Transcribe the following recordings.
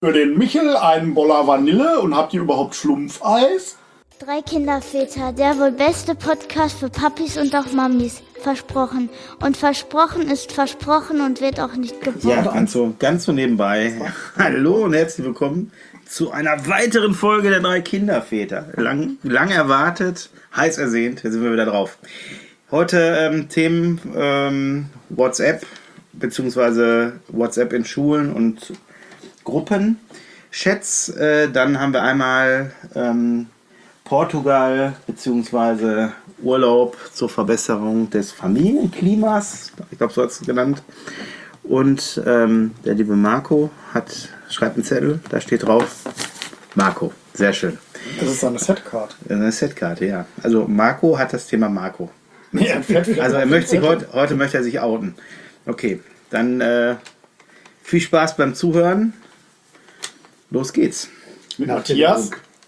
Für den Michel einen Boller Vanille und habt ihr überhaupt Schlumpfeis? Drei Kinderväter, der wohl beste Podcast für Papis und auch Mamis. Versprochen. Und versprochen ist versprochen und wird auch nicht gebrochen. Ja, ganz so nebenbei. Hallo und herzlich willkommen zu einer weiteren Folge der drei Kinderväter. Lang erwartet, heiß ersehnt, jetzt sind wir wieder drauf. Heute Themen WhatsApp, beziehungsweise WhatsApp in Schulen und Gruppen, Chats. Dann haben wir einmal Portugal, beziehungsweise Urlaub zur Verbesserung des Familienklimas. Ich glaube, so hat es genannt. Und der liebe Marco schreibt einen Zettel, da steht drauf Marco. Sehr schön. Das ist eine Setcard. Eine Setkarte, ja. Also Marco hat das Thema Marco. Nee, Also er möchte sich heute möchte er sich outen. Okay, dann viel Spaß beim Zuhören. Los geht's. Mit Matthias,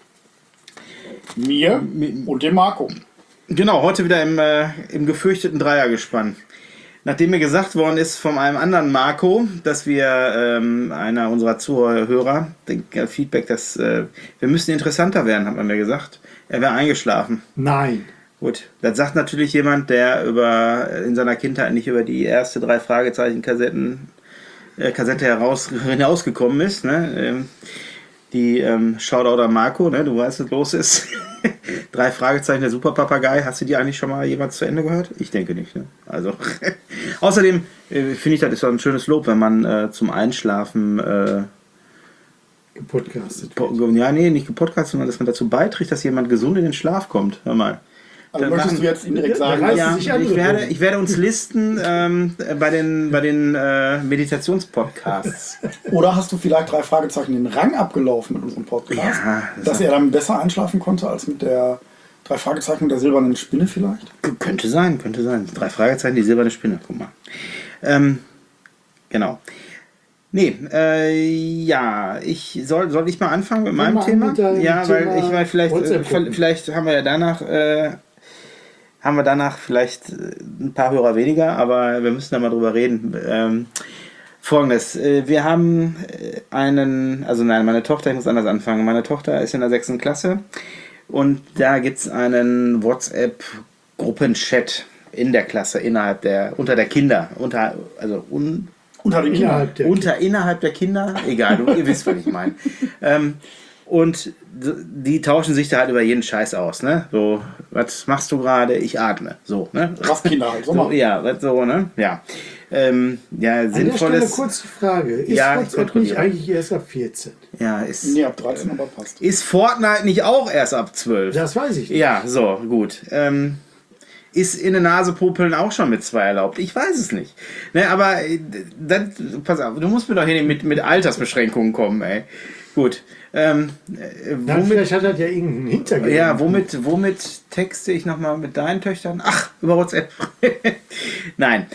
mir und dem Marco. Genau, heute wieder im gefürchteten Dreiergespann. Nachdem mir gesagt worden ist von einem anderen Marco, dass wir einer unserer Zuhörer, Feedback, dass wir müssen interessanter werden, hat man mir gesagt. Er wäre eingeschlafen. Nein. Gut, das sagt natürlich jemand, der in seiner Kindheit nicht über die erste 3 Fragezeichen Kassette hinausgekommen ist. Ne? Die Shoutout an Marco, ne? Du weißt, was los ist. 3 Fragezeichen, der Superpapagei. Hast du die eigentlich schon mal jemals zu Ende gehört? Ich denke nicht. Ne? Also außerdem finde ich, das ist doch ein schönes Lob, wenn man zum Einschlafen gepodcastet wird. Ja, nee, nicht gepodcastet, sondern dass man dazu beiträgt, dass jemand gesund in den Schlaf kommt. Hör mal. Also möchtest du jetzt indirekt sagen, ja, ich werde uns listen bei den Meditationspodcasts. Oder hast du vielleicht 3 Fragezeichen den Rang abgelaufen mit unserem Podcast? Ja, dass er dann besser einschlafen konnte als mit der 3 Fragezeichen und der silbernen Spinne vielleicht? Könnte sein. 3 Fragezeichen, die silberne Spinne, guck mal. Genau. Nee, ja, soll ich mal anfangen mit meinem Thema? Ja, weil ich meine, vielleicht haben wir danach vielleicht ein paar Hörer weniger, aber wir müssen da mal drüber reden. Folgendes, wir haben meine Tochter, ich muss anders anfangen, meine Tochter ist in der 6. Klasse und da gibt es einen WhatsApp-Gruppenchat in der Klasse, innerhalb der Kinder, innerhalb der Kinder, egal, ihr wisst, was ich meine. Und die tauschen sich da halt über jeden Scheiß aus, ne? So, was machst du gerade? Ich atme. So, ne? Was Kinder halt, so ja, so, ne? Ja. Ja, sinnvolles. An der Stelle kurze Frage. Ist WhatsApp nicht eigentlich erst ab 14? Ja, ist. Nee, ab 13, aber passt. Ist Fortnite nicht auch erst ab 12? Das weiß ich nicht. Ja, so, gut. Ist in der Nase popeln auch schon mit 2 erlaubt? Ich weiß es nicht. Ne, aber pass auf, du musst mir doch hier mit Altersbeschränkungen kommen, ey. Gut. Vielleicht hat das ja irgendeinen Hintergrund. Ja, womit texte ich nochmal mit deinen Töchtern? Ach, über WhatsApp. Nein.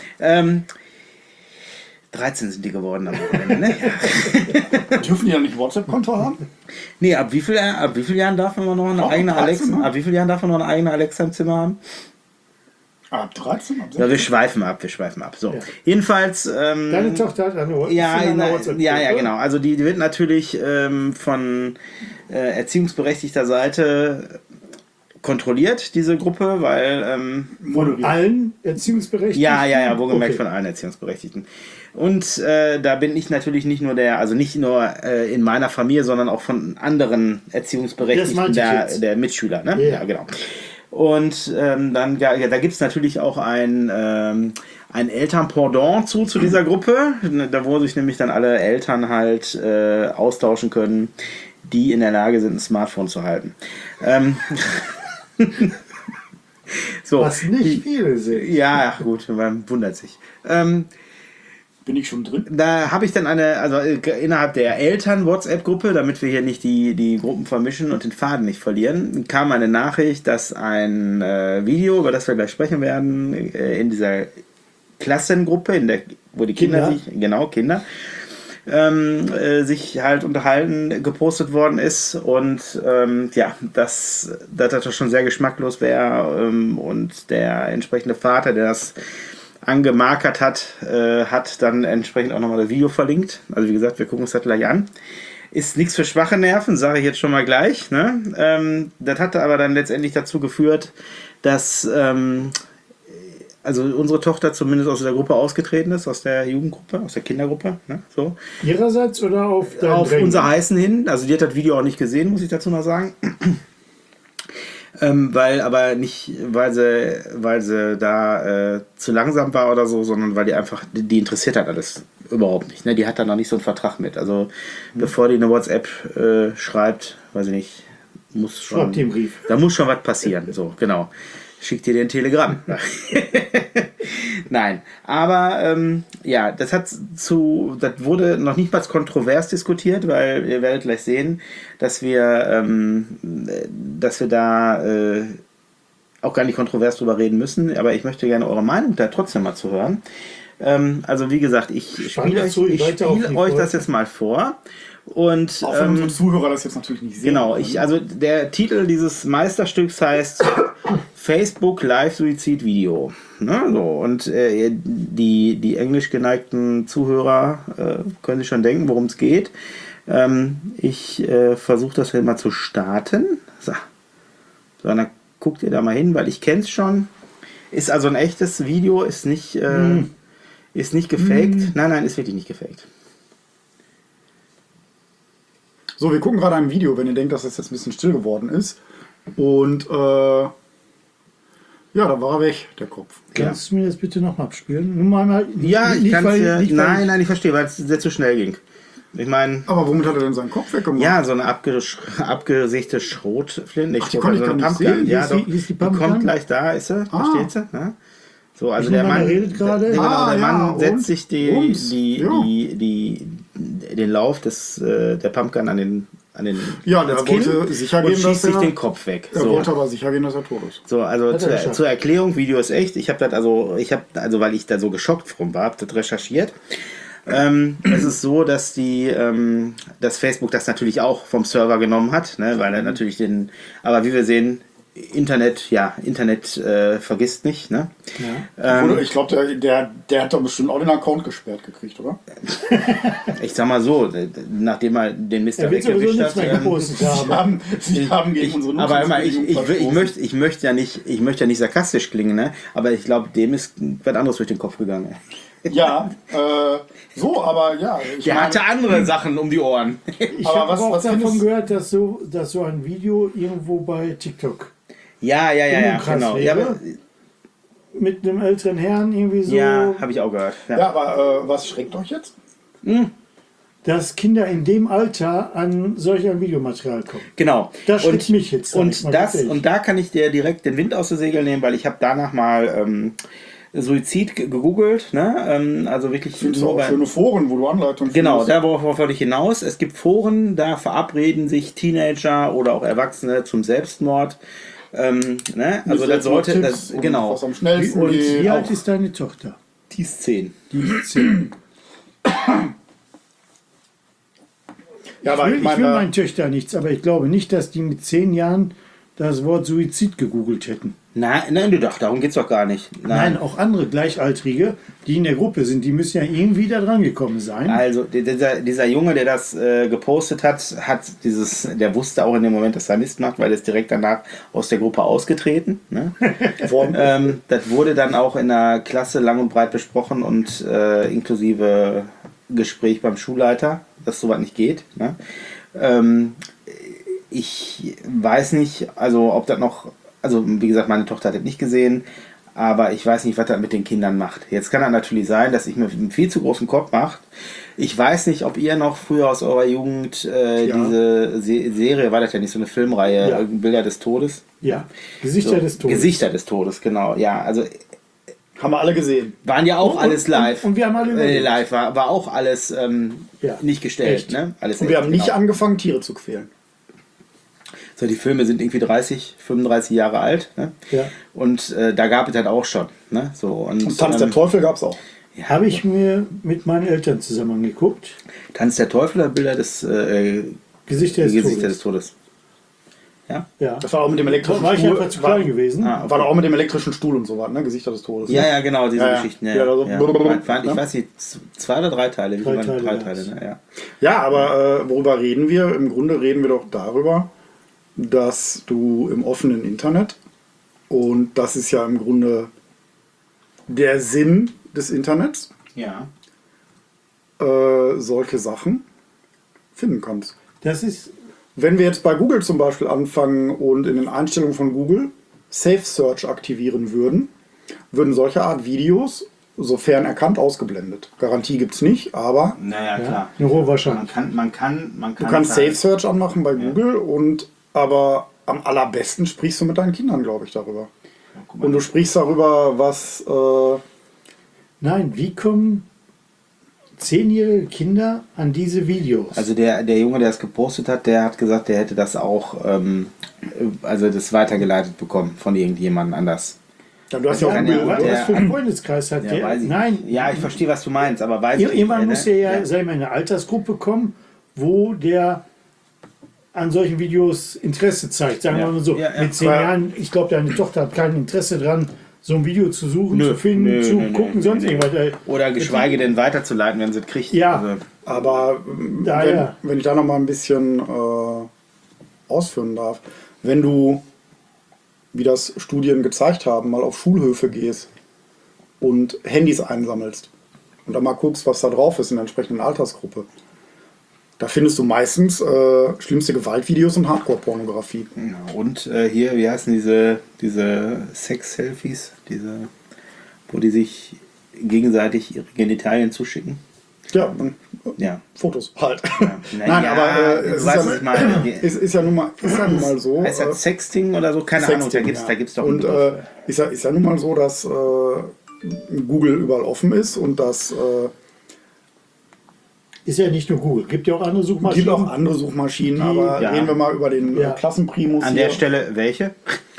13 sind die geworden am Wochenende, ne? Dürfen die ja nicht WhatsApp-Konto haben? Nee, ab wie vielen Jahren darf man noch eine eigene Alexa? Ab wie vielen Jahren darf man noch eine eigene Alexa im Zimmer haben? Ab 13? Ab 16? Ja, wir schweifen ab. So, ja. Jedenfalls. Deine Tochter hat eine WhatsApp. Ja, genau. Also die wird natürlich von erziehungsberechtigter Seite kontrolliert, diese Gruppe, weil. Von allen Erziehungsberechtigten? Ja, wohlgemerkt von allen Erziehungsberechtigten. Und da bin ich natürlich nicht nur in meiner Familie, sondern auch von anderen Erziehungsberechtigten der Mitschüler. Ne? Ja, genau. Und dann da gibt es natürlich auch ein Elternpendant zu dieser Gruppe, da wo sich nämlich dann alle Eltern halt austauschen können, die in der Lage sind, ein Smartphone zu halten. So. Was nicht viele sind. Ja, gut, man wundert sich. Bin ich schon drin? Da habe ich dann innerhalb der Eltern-WhatsApp-Gruppe, damit wir hier nicht die Gruppen vermischen und den Faden nicht verlieren, kam eine Nachricht, dass ein Video, über das wir gleich sprechen werden, in dieser Klassengruppe, wo die Kinder sich halt unterhalten, gepostet worden ist und dass das schon sehr geschmacklos wäre und der entsprechende Vater, der das angemarkert hat dann entsprechend auch nochmal das Video verlinkt. Also wie gesagt, wir gucken uns das gleich an. Ist nichts für schwache Nerven, sage ich jetzt schon mal gleich. Ne? Das hatte aber dann letztendlich dazu geführt, dass also unsere Tochter zumindest aus der Gruppe ausgetreten ist, aus der Jugendgruppe, aus der Kindergruppe. Ne? So. Ihrerseits oder auf unser Heißen hin. Also die hat das Video auch nicht gesehen, muss ich dazu noch sagen. Weil sie da zu langsam war oder so, sondern weil die interessiert hat alles überhaupt nicht. Ne? Die hat da noch nicht so einen Vertrag mit. Also bevor die eine WhatsApp schreibt, weiß ich nicht, schreibt die einen Brief. Da muss schon was passieren. So, genau. Schickt dir den Telegramm. Nein, aber das wurde noch nicht mal kontrovers diskutiert, weil ihr werdet gleich sehen, dass wir da auch gar nicht kontrovers drüber reden müssen, aber ich möchte gerne eure Meinung da trotzdem mal zu hören. Also wie gesagt, ich spiele euch das jetzt mal vor. Und, auch wenn unsere Zuhörer das jetzt natürlich nicht sehen. Genau, der Titel dieses Meisterstücks heißt Facebook Live-Suizid-Video. Ne, so, und die englisch geneigten Zuhörer können sich schon denken, worum es geht. Ich versuche das hier mal zu starten. So, dann guckt ihr da mal hin, weil ich kenne es schon. Ist also ein echtes Video, ist nicht gefaked. Nein, ist wirklich nicht gefaked. So, wir gucken gerade ein Video, wenn ihr denkt, dass es jetzt ein bisschen still geworden ist. Und da war er weg, der Kopf. Kannst du mir das bitte noch abspielen? Nur mal, ja, ich kann es. Nein, ich verstehe, weil es sehr zu schnell ging. Ich meine. Aber womit hat er denn seinen Kopf weggemacht? Ja, so eine abgesägte Schrotflinte. Die konnte ich gar nicht sehen. Ja, die kommt gleich da, ist sie? Versteht sie? Ne? So, also der Mann redet gerade. Der Mann setzt sich den Lauf der Pumpgun an den ja, der wollte sicher gehen, und schießt sich den Kopf weg. Er wollte aber sicher gehen, dass er tot ist. So, also zur Erklärung, Video ist echt. Ich habe das weil ich da so geschockt drum war, habe das recherchiert. Es ist so, dass dass Facebook das natürlich auch vom Server genommen hat, ne, weil er natürlich aber wie wir sehen, Internet vergisst nicht, ne? Ja. Ich glaube, der hat doch bestimmt auch den Account gesperrt gekriegt, oder? Ich sag mal so, nachdem er den Mr. weggewischt hat. Sie haben gegen unsere Nutzung. Aber immer, ich möchte ja nicht sarkastisch klingen, ne? Aber ich glaube, dem ist was anderes durch den Kopf gegangen. Ja, aber ja. Der hatte andere Sachen um die Ohren. Ich habe auch davon gehört, dass so ein Video irgendwo bei TikTok ja, genau. Ja, mit einem älteren Herrn irgendwie so. Ja, habe ich auch gehört. Ja, aber was schreckt euch jetzt? Dass Kinder in dem Alter an solch ein Videomaterial kommen. Genau. Das schreckt mich jetzt. Und da kann ich dir direkt den Wind aus der Segel nehmen, weil ich habe danach mal Suizid gegoogelt, ne? Also wirklich. Es gibt auch schöne Foren, wo du Anleitungen findest. Genau, worauf wollte ich hinaus. Es gibt Foren, da verabreden sich Teenager oder auch Erwachsene zum Selbstmord. Ne? Also das sollte das genau. Was am schnellsten und wie alt ist deine Tochter? Die ist 10. Ja, aber ich will meinen Töchter nichts, aber ich glaube nicht, dass die mit 10 Jahren das Wort Suizid gegoogelt hätten. Nein, darum geht es doch gar nicht. Nein, auch andere Gleichaltrige, die in der Gruppe sind, die müssen ja irgendwie da dran gekommen sein. Also dieser Junge, der das gepostet hat, der wusste auch in dem Moment, dass er Mist macht, weil er ist direkt danach aus der Gruppe ausgetreten. Ne? Das wurde dann auch in der Klasse lang und breit besprochen und inklusive Gespräch beim Schulleiter, dass sowas nicht geht. Ne? Ich weiß nicht, also ob das noch. Also wie gesagt, meine Tochter hat das nicht gesehen, aber ich weiß nicht, was das mit den Kindern macht. Jetzt kann das natürlich sein, dass ich mir einen viel zu großen Kopf mache. Ich weiß nicht, ob ihr noch früher aus eurer Jugend diese Serie, war das ja nicht so eine Filmreihe, Bilder des Todes? Ja, Gesichter des Todes. Gesichter des Todes, genau. Ja, also haben wir alle gesehen. Waren ja auch alles live. Und wir haben alle live war auch alles nicht gestellt. Ne? Alles und wir haben nicht angefangen, Tiere zu quälen. So, die Filme sind irgendwie 30, 35 Jahre alt. Ne? Ja. Und da gab es halt auch schon. Ne? So, und Tanz der Teufel gab es auch. Ja, habe ich mir mit meinen Eltern zusammen angeguckt. Tanz der Teufel oder Bilder des Gesichter des Todes? Ja. Das war auch mit dem elektrischen War ich Stuhl. einfach zu klein gewesen. War doch auch mit dem elektrischen Stuhl und so was, ne? Gesichter des Todes. Ja, ne? ja, genau, diese Ja, ja. Geschichten. Ja, also Ich weiß nicht, 2 oder 3 Teile. Drei Teile, Drei ja. Teile, ne? Ja. Ja, aber worüber reden wir? Im Grunde reden wir doch darüber, dass du im offenen Internet, und das ist ja im Grunde der Sinn des Internets, Ja. solche Sachen finden kannst. Das ist, Wenn wir jetzt bei Google zum Beispiel anfangen und in den Einstellungen von Google Safe Search aktivieren würden, würden solche Art Videos, sofern erkannt, ausgeblendet. Garantie gibt es nicht, aber Naja, klar. eine hohe Wahrscheinlichkeit. Man kann du kannst Safe Search anmachen bei Google, aber am allerbesten sprichst du mit deinen Kindern, glaube ich, darüber. guck mal. Und du sprichst darüber, was... Nein, wie kommen 10-jährige Kinder an diese Videos? Also der Junge, der es gepostet hat, der hat gesagt, der hätte das auch, also das weitergeleitet bekommen von irgendjemandem anders. ja, du hast ja auch kann Google, ja- was der- für einen Freundeskreis hat Ja, der? weiß ich Nein, nicht. Ja, ich verstehe, was du meinst, aber weiß ich nicht. irgendwann ne? muss er ja, sag ich mal, in eine Altersgruppe kommen, wo der an solchen Videos Interesse zeigt. Sagen Ja. wir mal so, Ja, ja. mit 10 Ja. Jahren, ich glaube, deine Tochter hat kein Interesse dran, so ein Video zu suchen, Nö, zu finden, nö, zu nö, gucken, nö, sonst nö. irgendwas. Oder geschweige denn weiterzuleiten, wenn sie es kriegt. Ja. Also, aber Daher. wenn ich da noch mal ein bisschen ausführen darf, wenn du, wie das Studien gezeigt haben, mal auf Schulhöfe gehst und Handys einsammelst und dann mal guckst, was da drauf ist in der entsprechenden Altersgruppe, da findest du meistens schlimmste Gewaltvideos und Hardcore-Pornografie. ja, und hier, wie heißen diese Sex-Selfies, wo die sich gegenseitig ihre Genitalien zuschicken? Ja, Ja. Fotos halt. Ja. Nein, Ja, aber du es weißt, ist, was ich meine. ist ja nun mal so. Heißt das Sexting oder so? Keine Ahnung, Sexting, da gibt's doch einen Und Begriff. ist ja nun mal so, dass Google überall offen ist und dass Ist ja nicht nur Google, gibt ja auch andere es Suchmaschinen. gibt auch andere Suchmaschinen, aber ja. reden wir mal über den Ja. Klassenprimus An hier. der Stelle welche?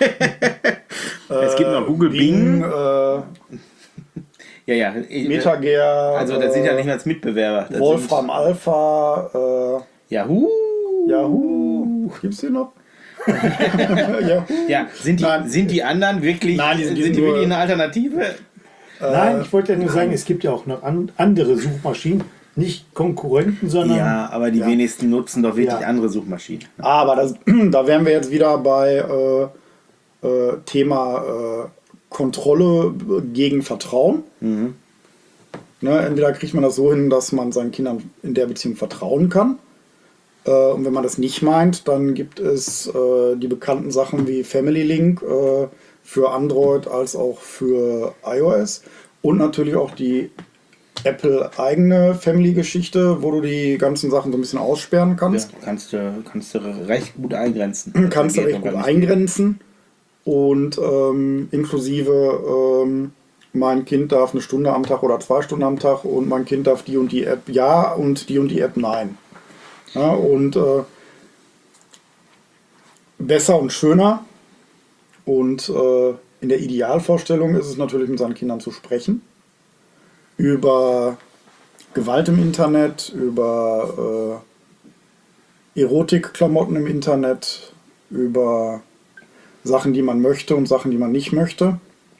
Es gibt noch Google Bing. Ja. Metager, Also das sind ja nicht mehr als Mitbewerber. Das Wolfram Alpha, Sind Yahoo. Yahoo. Gibt's die noch? Yahoo. Ja, sind Nein. die anderen wirklich, Nein, die sind sind die nur- wirklich eine Alternative? Nein, ich wollte ja nur sagen, es gibt ja auch noch andere Suchmaschinen, nicht Konkurrenten, sondern Ja, aber die wenigsten nutzen doch wirklich Ja. andere Suchmaschinen. Aber da wären wir jetzt wieder bei Thema Kontrolle gegen Vertrauen. Ne, entweder kriegt man das so hin, dass man seinen Kindern in der Beziehung vertrauen kann. Und wenn man das nicht meint, dann gibt es die bekannten Sachen wie Family Link für Android als auch für iOS. Und natürlich auch die Apple eigene Family-Geschichte, wo du die ganzen Sachen so ein bisschen aussperren kannst. Kannst du recht gut eingrenzen. Kannst du Geht recht noch gut gar nicht. eingrenzen. Und inklusive mein Kind darf 1 Stunde am Tag oder 2 Stunden am Tag und mein Kind darf die und die App ja und die App nein. Ja, und besser und schöner und in der Idealvorstellung ist es natürlich, mit seinen Kindern zu sprechen über Gewalt im Internet, über Erotikklamotten im Internet, über Sachen, die man möchte und Sachen, die man nicht möchte.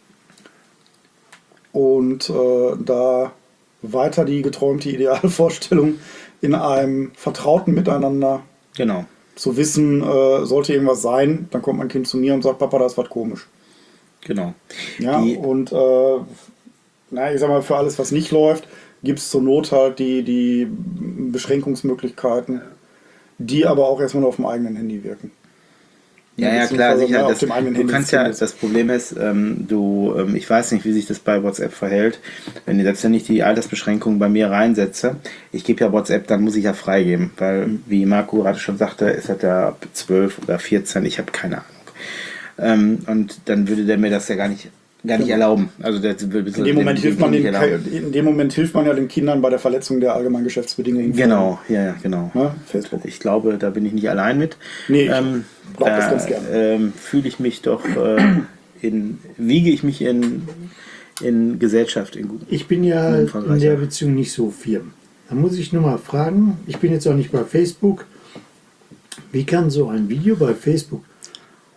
Und da weiter die geträumte Idealvorstellung in einem vertrauten Miteinander Genau. zu wissen, sollte irgendwas sein, dann kommt mein Kind zu mir und sagt, Papa, da ist was komisch. Genau. Ja, Die- und ich sag mal, für alles, was nicht läuft, gibt es zur Not halt die Beschränkungsmöglichkeiten, die aber auch erstmal nur auf dem eigenen Handy wirken. Ja, klar, beziehungsweise, sicher. auf dem eigenen Du Handy kannst des ja, Kindes. das Problem ist, ich weiß nicht, wie sich das bei WhatsApp verhält. Wenn ich selbst wenn ich die Altersbeschränkungen bei mir reinsetze, ich gebe ja WhatsApp, dann muss ich ja freigeben, weil, wie Marco gerade schon sagte, ist das ja ab 12 oder 14, ich habe keine Ahnung. Und dann würde der mir das ja gar nicht erlauben. Also In dem Moment hilft man ja den Kindern bei der Verletzung der allgemeinen Geschäftsbedingungen. Genau, ja, genau. Ja, Facebook. Ich glaube, da bin ich nicht allein mit. Nee, ich glaub das ganz gerne. Fühle ich mich doch, wiege ich mich in Gesellschaft in gut. ich bin ja in Umfangreicher. der Beziehung nicht so firm. Da muss ich nur mal fragen, ich bin jetzt auch nicht bei Facebook, wie kann so ein Video bei Facebook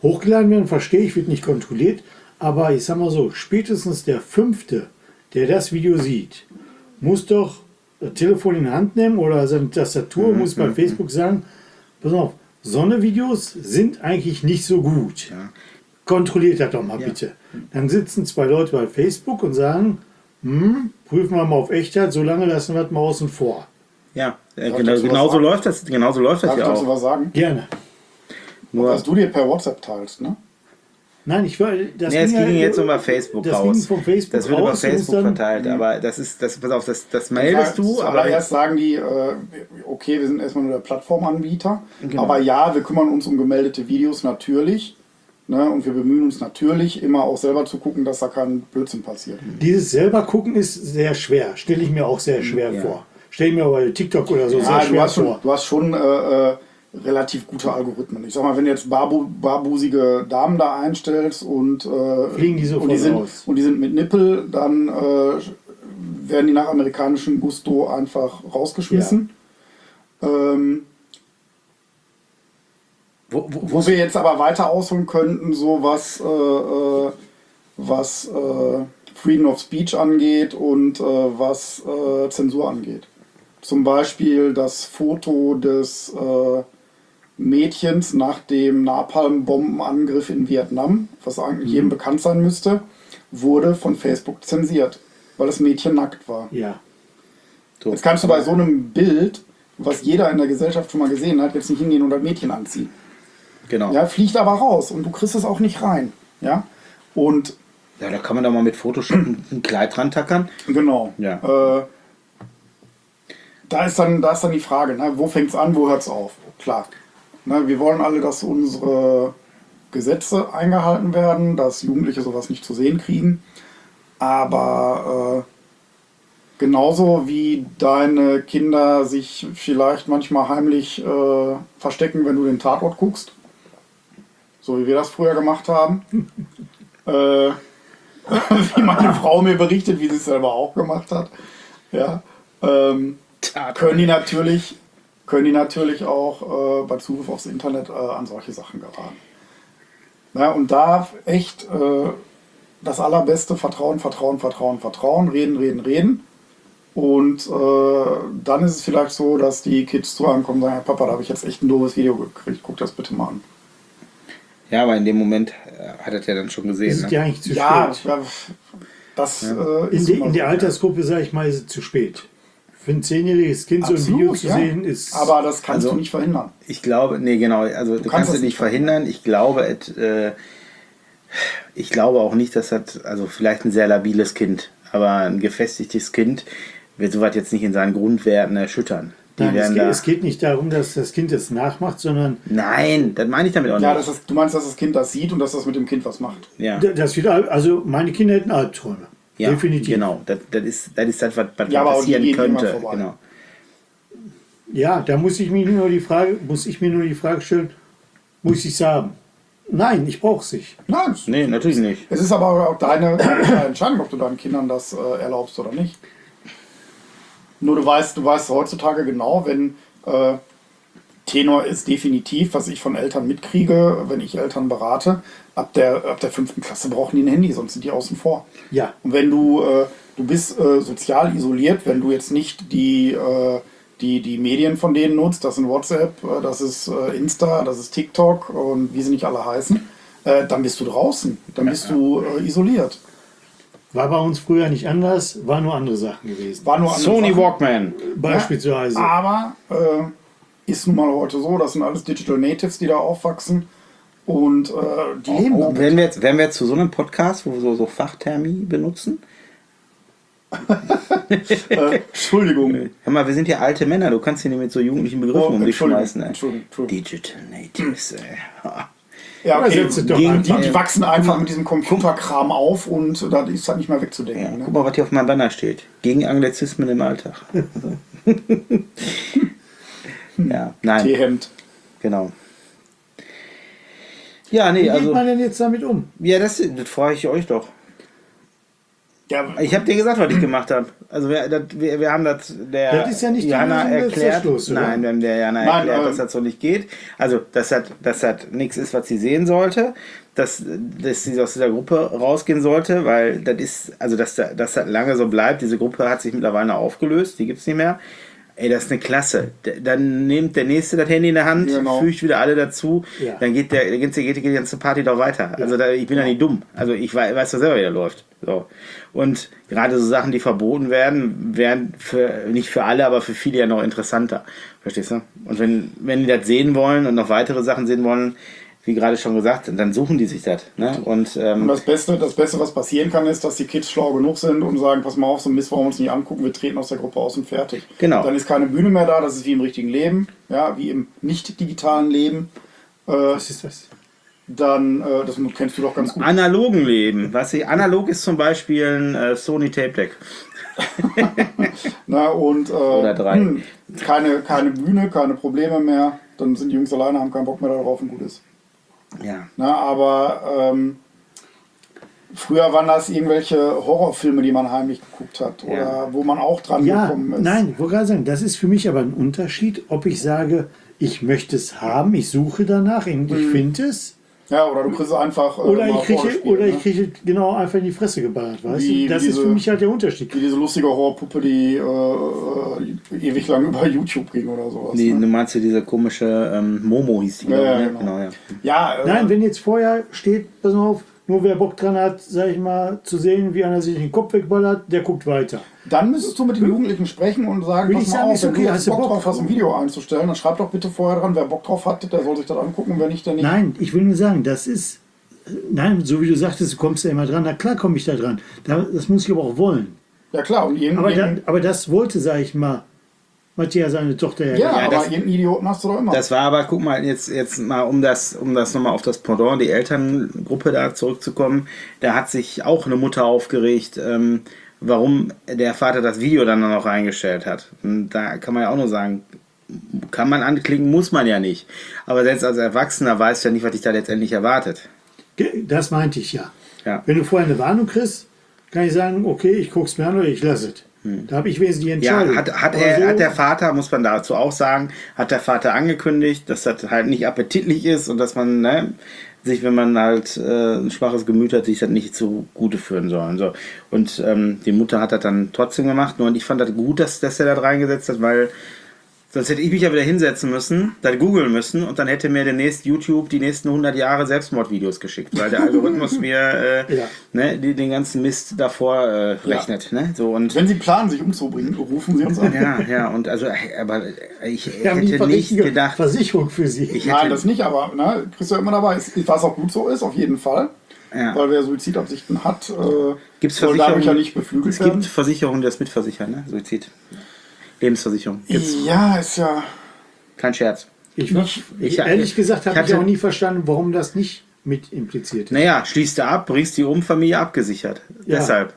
hochgeladen werden, verstehe ich, wird nicht kontrolliert. Aber ich sag mal so, spätestens der 5., der das Video sieht, muss doch das Telefon in die Hand nehmen oder seine Tastatur, muss bei Facebook sagen, pass auf, so eine Videos sind eigentlich nicht so gut. Ja. Kontrolliert das doch mal bitte. Dann sitzen 2 Leute bei Facebook und sagen, prüfen wir mal auf Echtheit, solange lassen wir das mal außen vor. Ja, genauso läuft das ja Darf ich auch. dazu was sagen? Gerne. Nur, Was du dir per WhatsApp teilst, ne? Nein, es ging jetzt über Facebook das raus. Ging von Facebook das wird über raus und Facebook dann- verteilt, aber pass auf, das meldest du, aber Zuallererst sagen die, okay, wir sind erstmal nur der Plattformanbieter, Genau. aber ja, wir kümmern uns um gemeldete Videos natürlich. Ne, und wir bemühen uns natürlich immer auch selber zu gucken, dass da kein Blödsinn passiert. Dieses selber gucken ist sehr schwer. Stelle ich mir auch sehr schwer Ja. vor. Stelle ich mir bei TikTok oder so sehr Ja, schwer du vor. hast schon relativ gute Algorithmen. Ich sag mal, wenn du jetzt barbusige Damen da einstellst und Fliegen die sofort raus. und die sind mit Nippel, dann werden die nach amerikanischem Gusto einfach rausgeschmissen. Wo wir jetzt aber weiter ausholen könnten, so was Freedom of Speech angeht und was Zensur angeht. Zum Beispiel das Foto des Mädchens nach dem Napalm-Bombenangriff in Vietnam, was eigentlich jedem bekannt sein müsste, wurde von Facebook zensiert, weil das Mädchen nackt war. Ja. so. Jetzt kannst du bei so einem Bild, was jeder in der Gesellschaft schon mal gesehen hat, jetzt nicht hingehen und das Mädchen anziehen. Genau. Ja, fliegt aber raus und du kriegst es auch nicht rein. Ja, und Ja, da kann man doch mal mit Photoshop ein Kleid dran tackern. genau. Ja. Da ist dann die Frage, ne, wo fängt es an, wo hört es auf? Klar. Ne, wir wollen alle, dass unsere Gesetze eingehalten werden, dass Jugendliche sowas nicht zu sehen kriegen. Aber genauso wie deine Kinder sich vielleicht manchmal heimlich verstecken, wenn du den Tatort guckst, so wie wir das früher gemacht haben, wie meine Frau mir berichtet, wie sie es selber auch gemacht hat, ja, können die natürlich auch bei Zugriff aufs Internet an solche Sachen geraten. Ja, und da echt das allerbeste Vertrauen, reden. Und dann ist es vielleicht so, dass die Kids zu einem kommen und sagen, hey, Papa, da habe ich jetzt echt ein doofes Video gekriegt, guck das bitte mal an. Ja, aber in dem Moment hat er es ja dann schon gesehen. Ist Ne? es ja eigentlich zu Ja, spät. das In der Altersgruppe, sage ich mal, ist es zu spät. Für ein 10-jähriges Kind so ein Video zu sehen, ist... Aber das kannst Also- du nicht verhindern. Ich glaube, nee, genau, also du kannst es nicht verhindern. Ich glaube, ich glaube auch nicht, dass das, also vielleicht ein sehr labiles Kind, aber ein gefestigtes Kind wird sowas jetzt nicht in seinen Grundwerten erschüttern. Die Nein, werden es geht nicht darum, dass das Kind das nachmacht, sondern Nein, das meine ich damit auch Ja, nicht. du meinst, dass das Kind das sieht und dass das mit dem Kind was macht. Ja, das wieder, also meine Kinder hätten Albträume. ja, Definitiv. genau. Das ist das, was Ja, aber auch die passieren gehen könnte. immer vorbei. Genau. Ja, da muss ich mir nur die Frage stellen, muss ich es haben? Nein, ich brauche es nicht. Nein, Nee, natürlich nicht. es ist aber auch deine Entscheidung, ob du deinen Kindern das erlaubst oder nicht. Nur du weißt heutzutage genau, wenn Tenor ist definitiv, was ich von Eltern mitkriege, wenn ich Eltern berate, ab der 5. Klasse brauchen die ein Handy, sonst sind die außen vor. Ja, Und wenn du bist sozial isoliert, wenn du jetzt nicht die Medien von denen nutzt, das sind WhatsApp, das ist Insta, das ist TikTok und wie sie nicht alle heißen, dann bist du draußen, dann bist du isoliert. war bei uns früher nicht anders, war nur andere Sachen gewesen. War nur andere Sony Sachen. Walkman. Beispielsweise. Aber ist nun mal heute so, das sind alles Digital Natives, die da aufwachsen und die leben damit. Werden wir jetzt zu so einem Podcast, wo wir so Fachtermi benutzen? Entschuldigung. Hör mal, wir sind ja alte Männer, du kannst hier nicht mit so jugendlichen Begriffen um dich schmeißen. Ey. Entschuldigung. Digital Natives, ey. Ja, okay. Übersetzt es doch Die einfach. wachsen einfach mit diesem Computerkram auf und da ist halt nicht mehr wegzudenken. Ja, Ne? guck mal, was hier auf meinem Banner steht. Gegen Anglizismen im Alltag. Ja, nein, T-Hemd. genau. Ja, Wie nee, geht also. man denn jetzt damit um? Ja, das frage ich euch doch. Ja, Ich habe dir gesagt, was ich gemacht habe. Also wir haben das der Das ist ja nicht die Jana Lösung des erklärt. Verschlusses, oder? Nein, wir haben der Jana Nein, erklärt, dass das so nicht geht. Also dass das nichts ist, was sie sehen sollte, dass sie aus dieser Gruppe rausgehen sollte, weil das ist, also dass das lange so bleibt. Diese Gruppe hat sich mittlerweile aufgelöst, die gibt es nicht mehr. Ey, das ist eine Klasse. Dann nimmt der Nächste das Handy in der Hand, Genau. fügt wieder alle dazu, Ja. dann geht die ganze Party doch weiter. Also ich bin ja nicht dumm. Also ich weiß doch selber, wie der läuft. So. Und gerade so Sachen, die verboten werden, wären nicht für alle, aber für viele ja noch interessanter. Verstehst du? Und wenn die das sehen wollen und noch weitere Sachen sehen wollen, wie gerade schon gesagt, dann suchen die sich das. Ne? Und das Beste, was passieren kann, ist, dass die Kids schlau genug sind und sagen, pass mal auf, so ein Mist wollen wir uns nicht angucken, wir treten aus der Gruppe aus und fertig. Genau. Dann ist keine Bühne mehr da, das ist wie im richtigen Leben, ja, wie im nicht digitalen Leben. Was ist das? Dann, das kennst du doch ganz gut. analogen Leben. Analog ist zum Beispiel ein Sony Tape Deck. Na, und Oder 3. Keine Bühne, keine Probleme mehr. Dann sind die Jungs alleine, haben keinen Bock mehr darauf und gut ist. Ja. Na, aber früher waren das irgendwelche Horrorfilme, die man heimlich geguckt hat. Oder Ja. wo man auch dran Ja, gekommen ist. nein, ich wollte gerade sagen, das ist für mich aber ein Unterschied, ob ich sage, ich möchte es haben, ich suche danach, ich finde es, Ja, oder du kriegst es einfach oder mal ich kriege vorgespielt, oder ne? ich kriege genau einfach in die Fresse geballert, weißt Wie du? Das ist diese- für mich halt der Unterschied. Wie diese lustige Horrorpuppe, die ewig lang über YouTube ging oder sowas. Du Ne? meinst ja diese komische Momo hieß die, glaube ich, ne? genau. Ja. Ja, Nein, wenn jetzt vorher steht, pass mal auf, nur wer Bock dran hat, sag ich mal, zu sehen, wie einer sich den Kopf wegballert, der guckt weiter. dann müsstest du mit den Jugendlichen sprechen und sagen, Würde pass ich mal sagen, auf, ist wenn okay, du jetzt hast du Bock Bock? drauf hast, ein Video einzustellen, dann schreib doch bitte vorher dran, wer Bock drauf hat, der soll sich das angucken und wer nicht, der nicht. Nein, ich will nur sagen, das ist, nein, so wie du sagtest, du kommst ja immer dran, na klar komme ich da dran. Das muss ich aber auch wollen. Ja klar, und Aber das wollte, sag ich mal, Matthias, seine Tochter ja. ja, aber das- irgendeinen Idioten hast du doch immer. Das war aber, guck mal, jetzt mal, um das nochmal auf das Pendant, die Elterngruppe da zurückzukommen, da hat sich auch eine Mutter aufgeregt, warum der Vater das Video dann noch reingestellt hat. Und da kann man ja auch nur sagen, kann man anklicken, muss man ja nicht. Aber selbst als Erwachsener weiß ja nicht, was dich da letztendlich erwartet. Das meinte ich ja. Ja. Wenn du vorher eine Warnung kriegst, kann ich sagen, okay, ich guck's mir an oder ich lasse es. Da habe ich wesentlich die Ja, Entscheidung. hat Aber der Vater, muss man dazu auch sagen, hat der Vater angekündigt, dass das halt nicht appetitlich ist und dass man sich, wenn man halt ein schwaches Gemüt hat, sich das nicht zu Gute führen soll. Und, so. Und die Mutter hat das dann trotzdem gemacht. Nur und ich fand das gut, dass er das reingesetzt hat, weil sonst hätte ich mich ja wieder hinsetzen müssen, dann googeln müssen und dann hätte mir demnächst YouTube die nächsten 100 Jahre Selbstmordvideos geschickt, weil der Algorithmus mir den ganzen Mist davor rechnet. Ne? So, und Wenn sie planen, sich umzubringen, rufen sie uns an. ja, und also, aber ich wir haben die hätte nicht richtige gedacht, Versicherung für sie. ich Nein, hätte, das nicht, aber ne, kriegst du ja immer dabei. Was auch gut so ist, auf jeden Fall. ja. Weil wer Suizidabsichten hat, Gibt's soll dadurch ja Versicherungen? nicht beflügelt Es werden. gibt Versicherungen, die das mitversichern, ne? Suizid. Lebensversicherung. Gibt's. Ja, ist ja. Kein Scherz. Ehrlich gesagt habe ich hatte- auch nie verstanden, warum das nicht mit impliziert ist. Naja, schließt du ab, bringst die Familie abgesichert. Ja. Deshalb.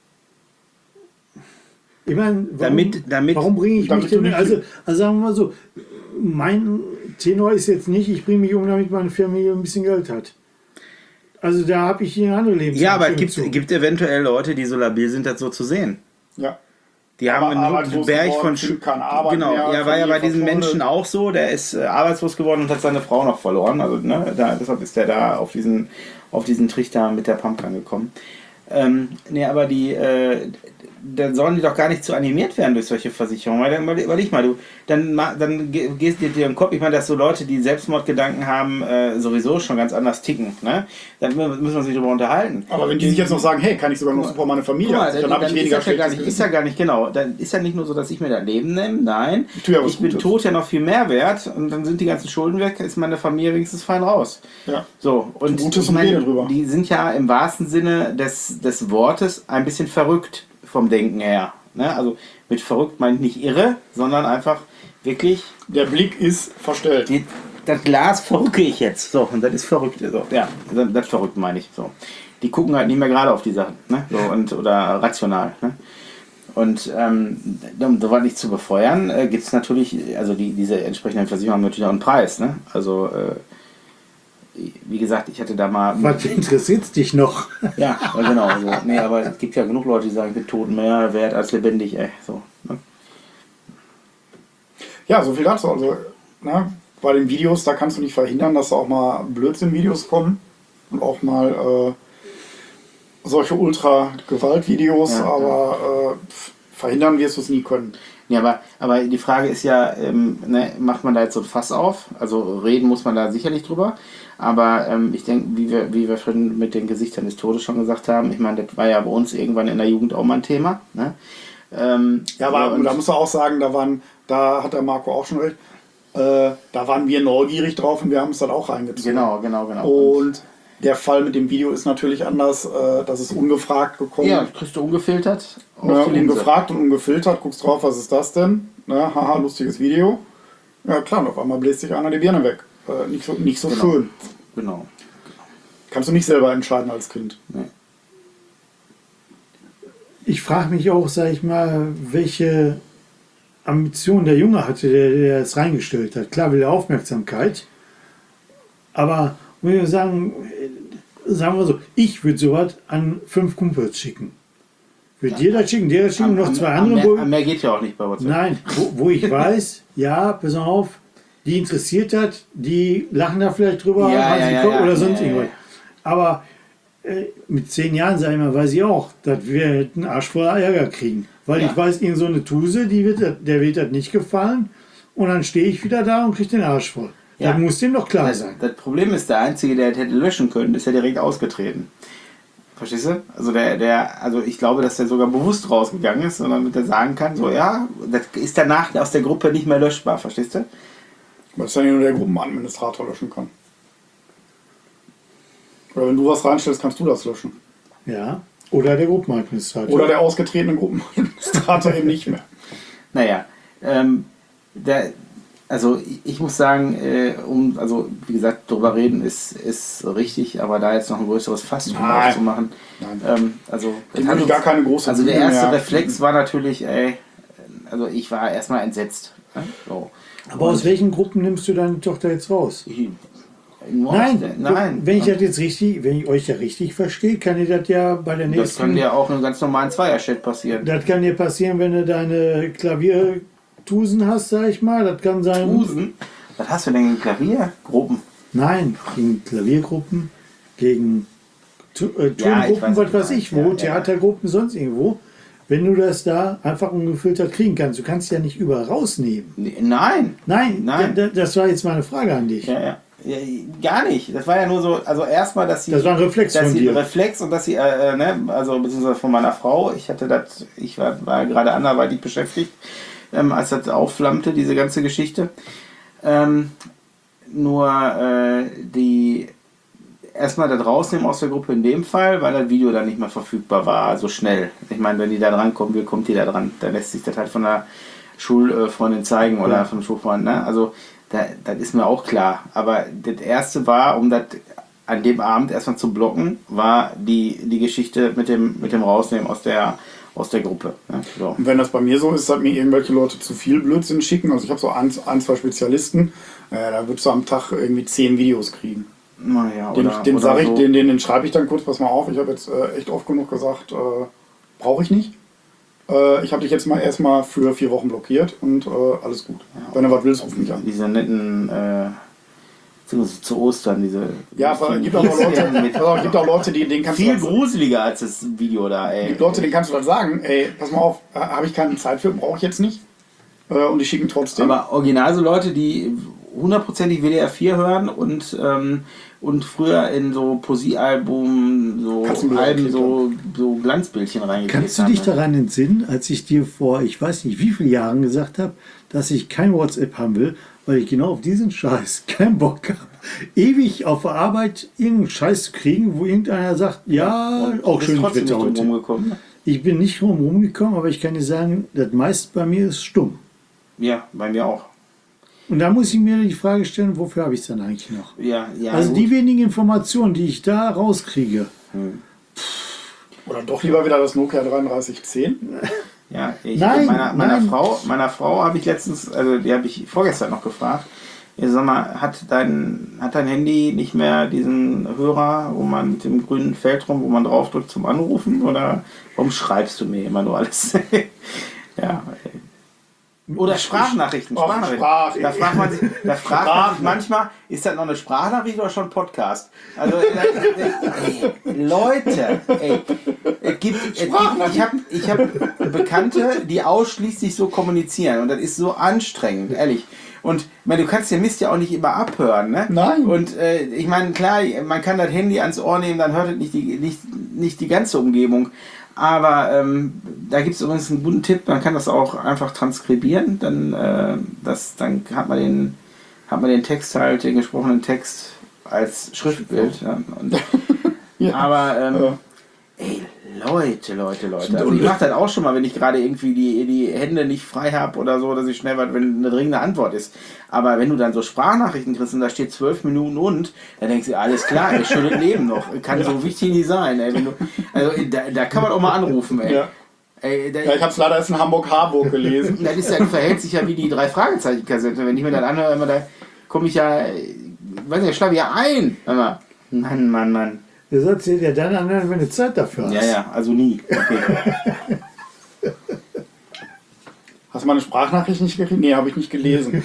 Ich meine, Damit- warum bringe ich damit mich du denn, nicht- also sagen wir mal so, mein Tenor ist jetzt nicht, ich bringe mich um, damit meine Familie ein bisschen Geld hat. Also da habe ich hier eine andere Lebensweise. Ja, aber es gibt eventuell Leute, die so labil sind, das so zu sehen. Ja. Die Aber haben arbeitslos einen Berg geworden, von findet keine Arbeit Genau, mehr, ja, war ja Familie bei diesen verschuldet. Menschen auch so. Der ist arbeitslos geworden und hat seine Frau noch verloren. Also deshalb ist der da auf diesen Trichter mit der Pumpgun gekommen. Aber dann sollen die doch gar nicht zu animiert werden durch solche Versicherungen. Weil dann überleg mal, dann gehst du dir im Kopf, ich meine, dass so Leute, die Selbstmordgedanken haben, sowieso schon ganz anders ticken. Ne? Dann müssen wir sich darüber unterhalten. Aber wenn die sich jetzt noch sagen, hey, kann ich sogar noch super meine Familie Guck mal, absichern, dann habe ich weniger schlechtes ist ja gar nicht, genau. Dann ist ja nicht nur so, dass ich mir das Leben nehme, nein. Ich tue ja was Ich bin Gutes. tot ja noch viel mehr wert und dann sind die ganzen Schulden weg, ist meine Familie wenigstens fein raus. Ja. So, und Gutes ich und meine, rede drüber. die sind ja im wahrsten Sinne des Wortes ein bisschen verrückt vom Denken her. Ne? Also mit verrückt meine ich nicht irre, sondern einfach wirklich, Der Blick ist verstellt. das Glas verrücke ich jetzt. So, und das ist verrückt. So, ja, das verrückt meine ich. So. Die gucken halt nicht mehr gerade auf die Sachen. Ne? So, oder rational. Ne? Und um sowas nicht zu befeuern, gibt es natürlich, also diese entsprechenden Versicherungen haben natürlich auch einen Preis. Ne? Also wie gesagt, ich hatte da mal... Was interessiert dich noch? Ja, genau. So. Nee, aber es gibt ja genug Leute, die sagen, ich bin tot mehr wert als lebendig. So, ne? Ja, so viel dazu. Also, ne, bei den Videos, da kannst du nicht verhindern, dass da auch mal Blödsinn-Videos kommen und auch mal solche Ultra-Gewalt-Videos, Ja, aber verhindern wirst du es nie können. Ja, aber die Frage ist ja, ne, macht man da jetzt so ein Fass auf? Also reden muss man da sicherlich drüber. Aber ich denke, wie wir schon mit den Gesichtern des Todes schon gesagt haben, ich meine, das war ja bei uns irgendwann in der Jugend auch mal ein Thema. Ne? Ja, aber da musst du auch sagen, da hat der Marco auch schon recht, da waren wir neugierig drauf und wir haben es dann auch reingezogen. Genau. Und der Fall mit dem Video ist natürlich anders, das ist ungefragt gekommen. Ja, kriegst du ungefiltert. Ja, ungefragt und ungefiltert, guckst drauf, was ist das denn? Ne, haha, lustiges Video. Ja klar, und auf einmal bläst sich einer die Birne weg. Nicht so Genau. schön. Genau. Kannst du nicht selber entscheiden als Kind. Nee. Ich frage mich auch, sag ich mal, welche Ambition der Junge hatte, der es reingestellt hat. Klar will er Aufmerksamkeit, aber muss ich sagen wir so, ich würde sowas an 5 Kumpels schicken. Würde dir das schicken, und noch 2 andere. Mehr geht ja auch nicht bei WhatsApp. Nein, wo ich weiß, ja, pass auf, die interessiert hat, die lachen da vielleicht drüber, oder sonst irgendwas. Aber mit 10 Jahren, sag ich mal, weiß ich auch, dass wir einen Arsch voller Ärger kriegen. Weil ich weiß, irgend so eine Tuse, der wird das nicht gefallen und dann stehe ich wieder da und kriege den Arsch voll. Ja. Das muss dem doch klar sein. Das Problem ist, der Einzige, der hätte löschen können, ist ja direkt ausgetreten. Verstehst du? Also ich glaube, dass der sogar bewusst rausgegangen ist, damit er sagen kann, so ja, das ist danach aus der Gruppe nicht mehr löschbar, verstehst du? Weil es dann nur der Gruppenadministrator löschen kann. Oder wenn du was reinstellst, kannst du das löschen. Ja. Oder der Gruppenadministrator. Oder der ausgetretene Gruppenadministrator eben nicht mehr. Naja, also ich muss sagen, wie gesagt, drüber reden ist richtig, aber da jetzt noch ein größeres Fass zu machen, also das habe ich gar keine große Also der Bühne erste mehr. Reflex war natürlich, also ich war erstmal entsetzt. Ne? So. Aber aus welchen Gruppen nimmst du deine Tochter jetzt raus? Nein. Wenn ich euch ja richtig verstehe, kann dir das ja bei der nächsten... Das kann dir auch in einem ganz normalen Zweier-Chat passieren. Das kann dir passieren, wenn du deine Klaviertusen hast, sag ich mal. Das kann sein... Tusen? Was hast du denn gegen Klaviergruppen? Nein, gegen Klaviergruppen, gegen Turngruppen, was weiß ich wo, Theatergruppen, sonst irgendwo. Wenn du das da einfach ungefiltert kriegen kannst. Du kannst ja nicht überall rausnehmen. Nein. Das war jetzt meine Frage an dich. Ja, gar nicht. Das war ja nur so, also erstmal, dass sie... Das war ein Reflex von dir. Reflex und dass sie, also beziehungsweise von meiner Frau, ich war gerade anderweitig beschäftigt, als das aufflammte, diese ganze Geschichte. Erstmal das rausnehmen aus der Gruppe in dem Fall, weil das Video dann nicht mehr verfügbar war, so schnell. Ich meine, wenn die da dran kommen will, kommt die da dran. Da lässt sich das halt von der Schulfreundin zeigen oder vom Schulfreund. Ne? Also das ist mir auch klar. Aber das Erste war, um das an dem Abend erstmal zu blocken, war die Geschichte mit dem Rausnehmen aus der Gruppe. Ne? So. Und wenn das bei mir so ist, dass mir irgendwelche Leute zu viel Blödsinn schicken, also ich habe so ein, zwei Spezialisten, da würdest du am Tag irgendwie 10 Videos kriegen. Naja, den schreibe ich dann kurz, pass mal auf, ich habe jetzt echt oft genug gesagt, brauche ich nicht. Ich habe dich jetzt mal erstmal für 4 Wochen blockiert und alles gut. Ja, wenn du was willst, ruf mich an. Diese netten, zu Ostern, diese... Ja, aber es gibt auch Leute, denen kannst viel du... Viel gruseliger als das Video da, ey. Es gibt Leute, denen kannst du dann sagen, ey, pass mal auf, habe ich keine Zeit für, brauche ich jetzt nicht. Und die schicken trotzdem. Aber original so Leute, die 100%ig WDR 4 hören und früher in so Poesiealbum, so Alben, so Glanzbildchen reingekriegt haben. Kannst du dich daran entsinnen, als ich dir vor, ich weiß nicht wie viele Jahren gesagt habe, dass ich kein WhatsApp haben will, weil ich genau auf diesen Scheiß keinen Bock habe, ewig auf der Arbeit irgendeinen Scheiß zu kriegen, wo irgendeiner sagt, ja, und auch schön Wetter heute. Rumgekommen. Ich bin nicht rumgekommen, aber ich kann dir sagen, das meiste bei mir ist stumm. Ja, bei mir auch. Und da muss ich mir die Frage stellen, wofür habe ich es dann eigentlich noch? Ja, also gut. die wenigen Informationen, die ich da rauskriege. Oder doch lieber wieder das Nokia 3310? Ja, Nein. meiner Frau habe ich letztens, also die habe ich vorgestern noch gefragt, Ja, sag mal, hat dein Handy nicht mehr diesen Hörer, wo man mit dem grünen Feld rum, wo man draufdrückt zum Anrufen? Oder warum schreibst du mir immer nur alles? Ja. Oder Sprachnachrichten. Da fragt man sich manchmal, ist das noch eine Sprachnachricht oder schon ein Podcast? Also, Leute, ich hab Bekannte, die ausschließlich so kommunizieren und das ist so anstrengend, ehrlich. Und ich meine, du kannst den Mist ja auch nicht immer abhören, ne? Nein. Und ich meine, klar, man kann das Handy ans Ohr nehmen, dann hört es nicht die ganze Umgebung. Aber da gibt es übrigens einen guten Tipp, man kann das auch einfach transkribieren, dann hat man den Text halt, den gesprochenen Text als Schriftbild. Ja. Und, Ja. Aber ey, Leute. Also ich mache das auch schon mal, wenn ich gerade irgendwie die Hände nicht frei habe oder so, dass ich schnell was, wenn eine dringende Antwort ist. Aber wenn du dann so Sprachnachrichten kriegst und da steht 12 Minuten dann denkst du, alles klar, ey, schönes Leben noch. Kann so wichtig nicht sein. Ey, da kann man auch mal anrufen, ey. Ja. Ey, Ich habe es leider erst in Hamburg-Harburg gelesen. Das verhält sich ja wie die 3-Fragezeichen-Kassette. Wenn ich mir das anhöre, da komme ich ja, weiß nicht, schlafe ich ja ein. Mann. Du sollst dir ja dann anhören, wenn du Zeit dafür hast. Ja, also nie. Okay. Hast du meine Sprachnachricht nicht gekriegt? Nee, habe ich nicht gelesen.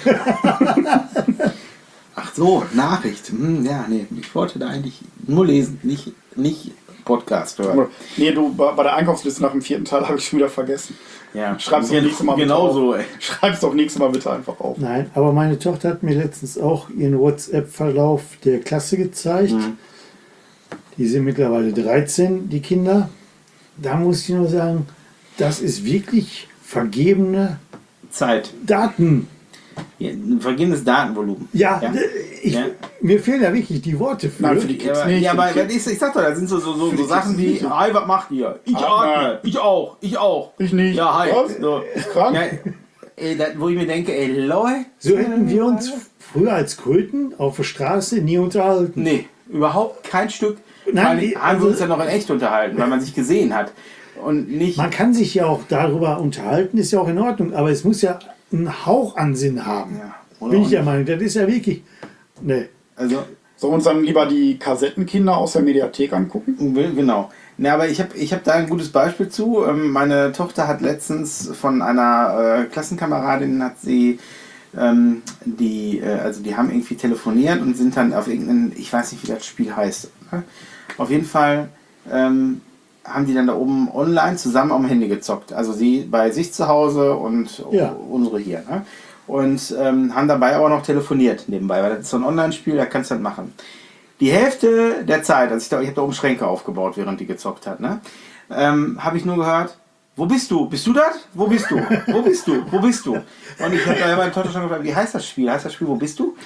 Ach so, Nachricht. Ja, nee, ich wollte da eigentlich nur lesen, nicht Podcast hören. Nee, du, bei der Einkaufsliste nach dem 4. Teil habe ich schon wieder vergessen. Ja, Schreib's doch nächstes Mal bitte genau auf. so, ey. Schreib's doch nächstes Mal bitte einfach auf. Nein, aber meine Tochter hat mir letztens auch ihren WhatsApp-Verlauf der Klasse gezeigt. Die sind mittlerweile 13, die Kinder. Da muss ich nur sagen, das ist wirklich vergebene Zeit. Daten. Ja, ein vergebenes Datenvolumen. Ja, Ja. mir fehlen ja wirklich die Worte für. Nein, für die Kids nicht. Ja, für die aber Kids. ich sag doch, da sind so Sachen wie, hi, was macht ihr? Ich Atmen. atme. Ich auch. Ich nicht. Ja, hi. Was? So. Ist krank? Ja, wo ich mir denke, ey, Leute. So hätten wir uns früher als Kröten auf der Straße nie unterhalten. Nee, überhaupt kein Stück. Nein, Weil haben wir uns ja noch in echt unterhalten, weil man sich gesehen hat. Und nicht. Man kann sich ja auch darüber unterhalten, ist ja auch in Ordnung, aber es muss ja einen Hauch an Sinn haben. Ja, oder Bin ich auch der nicht. Meinung, das ist ja wirklich. Ne. Also, Sollen wir uns dann lieber die Kassettenkinder aus der Mediathek angucken? genau. Na, aber ich hab da ein gutes Beispiel zu. Meine Tochter hat letztens von einer Klassenkameradin, die haben irgendwie telefoniert und sind dann auf irgendein, ich weiß nicht, wie das Spiel heißt. Auf jeden Fall haben die dann da oben online zusammen am Handy gezockt. Also sie bei sich zu Hause und Ja. unsere hier. Ne? Und haben dabei aber noch telefoniert nebenbei, weil das ist so ein Online-Spiel, da kannst du das machen. Die Hälfte der Zeit, also ich habe da oben Schränke aufgebaut, während die gezockt hat, ne? Habe ich nur gehört, wo bist du? Bist du das? Wo bist du? Wo bist du? Wo bist du? Und ich habe da meine Tochter schon gefragt, wie heißt das Spiel? Heißt das Spiel, wo bist du?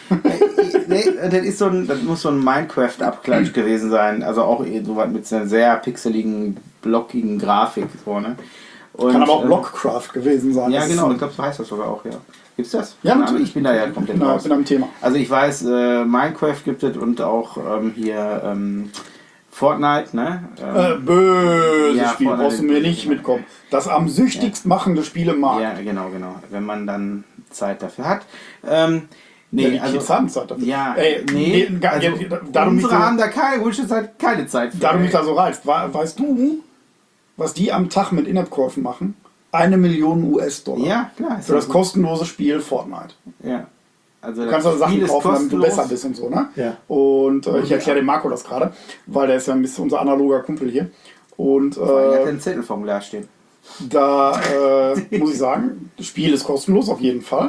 Das muss so ein Minecraft-Abklatsch gewesen sein. Also auch so was mit einer sehr pixeligen, blockigen Grafik. So, ne? Und, Kann aber auch Blockcraft gewesen sein. Ja, Das genau, ist ich glaube, so heißt das sogar auch, ja. Gibt's das? Ja, Keine natürlich. Ahnung, ich bin da ja komplett Genau, raus. ich bin am Thema. Also ich weiß, Minecraft gibt es und auch hier Fortnite, ne? Böses Ja, Spiel, Fortnite brauchst du mir ist- nicht mitkommen. Das am süchtigst machende Spiel im Markt. Ja, genau. Wenn man dann Zeit dafür hat. Ja, Nee, die Kids haben Zeit dafür. Ja, Ey, also, da du mich unsere so, haben da keine gute Zeit, keine Zeit für. da du mich da so reizt, weißt du, was die am Tag mit In-App-Käufen machen? 1 Million US-Dollar. Ja, klar. ist Für das gut. kostenlose Spiel Fortnite. Ja. Also Du kannst also Sachen kaufen, damit du besser bist und so, ne? Ja. Und ich erkläre dem Marco das gerade, weil der ist ja ein bisschen unser analoger Kumpel hier. Und Ich hatte einen Zettel vom Glas stehen. da muss ich sagen, das Spiel ist kostenlos auf jeden Fall.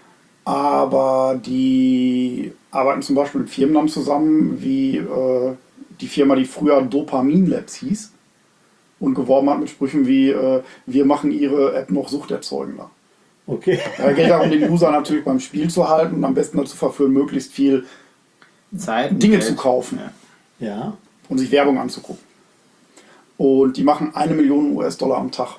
Aber die arbeiten zum Beispiel mit Firmen zusammen, wie die Firma, die früher Dopamin Labs hieß und geworben hat mit Sprüchen wie wir machen ihre App noch suchterzeugender. Okay. Da geht darum, den User natürlich beim Spiel zu halten und am besten dazu verführen, möglichst viel Zeit. und Dinge Geld. zu kaufen Ja. Ja. und sich Werbung anzugucken. Und die machen 1 Million US-Dollar am Tag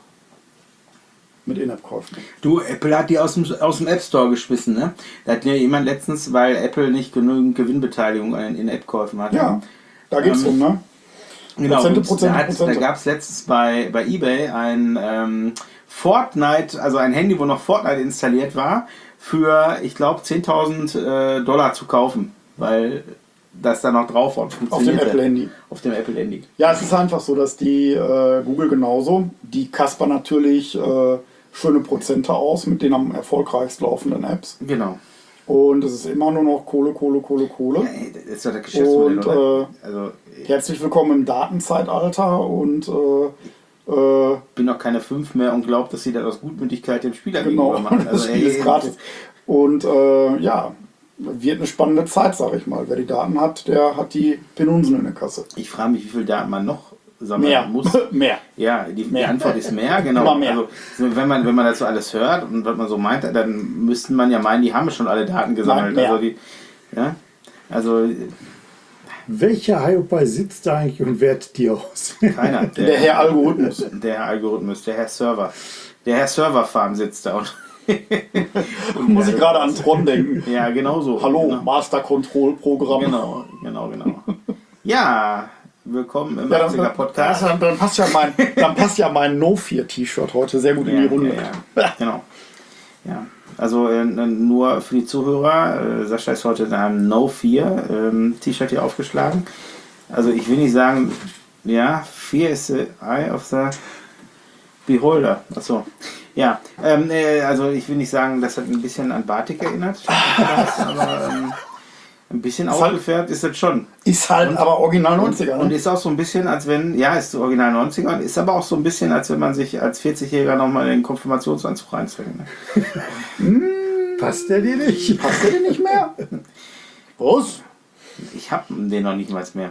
mit In-App-Käufen. Du, Apple hat die aus dem App Store geschmissen, ne? Da hat ja jemand letztens, weil Apple nicht genügend Gewinnbeteiligung in App-Käufen hatte. Ja, da geht's drum, ne? Genau, Prozente. da gab es letztens bei eBay ein Fortnite, also ein Handy, wo noch Fortnite installiert war, für, ich glaube, 10.000 Dollar zu kaufen, weil das da noch drauf Auf dem funktioniert. Apple-Handy. Auf dem Apple-Handy. Ja, es ist einfach so, dass die Google genauso, die kaspern natürlich schöne Prozente aus mit den am erfolgreichst laufenden Apps. Genau. Und es ist immer nur noch Kohle. Ja, ey, das ist doch das Geschäftsmodell, Und, oder? Also, Herzlich willkommen im Datenzeitalter und bin noch keine 5 mehr und glaube, dass sie das aus Gutmütigkeit dem Spieler genau, gegenüber machen. das Spiel ist gratis. Und ja, wird eine spannende Zeit, sag ich mal. Wer die Daten hat, der hat die Penunsen in der Kasse. Ich frage mich, wie viel Daten man noch sammeln Mehr. muss. Mehr. Ja, die Mehr. Antwort ist mehr, genau. Immer mehr. Also, so, wenn man dazu alles hört und was man so meint, dann müsste man ja meinen, die haben schon alle Daten gesammelt. Nein, mehr. Also, also Welcher Hiopai sitzt da eigentlich und wertet die aus? keiner. Der Herr Algorithmus. Der Herr Algorithmus, der Herr Server. Der Herr Serverfarm sitzt da. Muss ich gerade an Tron denken. Ja, genau so. Hallo, Genau. Master Control Programm. Genau. Ja, willkommen im 80er Podcast. Dann passt ja mein No-Fear-T-Shirt heute sehr gut in die Runde. Ja. Genau. Ja, also nur für die Zuhörer, Sascha ist heute in einem No Fear T-Shirt hier aufgeschlagen. Also ich will nicht sagen, ja, Fear is the eye of the beholder. Achso. Ja, also ich will nicht sagen, das hat ein bisschen an Batik erinnert, aber ein bisschen aufgefärbt ist das schon. Ist halt aber original 90er. Und Ne? ist auch so ein bisschen, als wenn, ja, ist so original 90er, ist aber auch so ein bisschen, als wenn man sich als 40-Jähriger nochmal den Konfirmationsanzug reinzwängt. Ne? Passt der dir nicht? Passt der denn nicht mehr? Was? Ich hab den noch nicht mal mehr.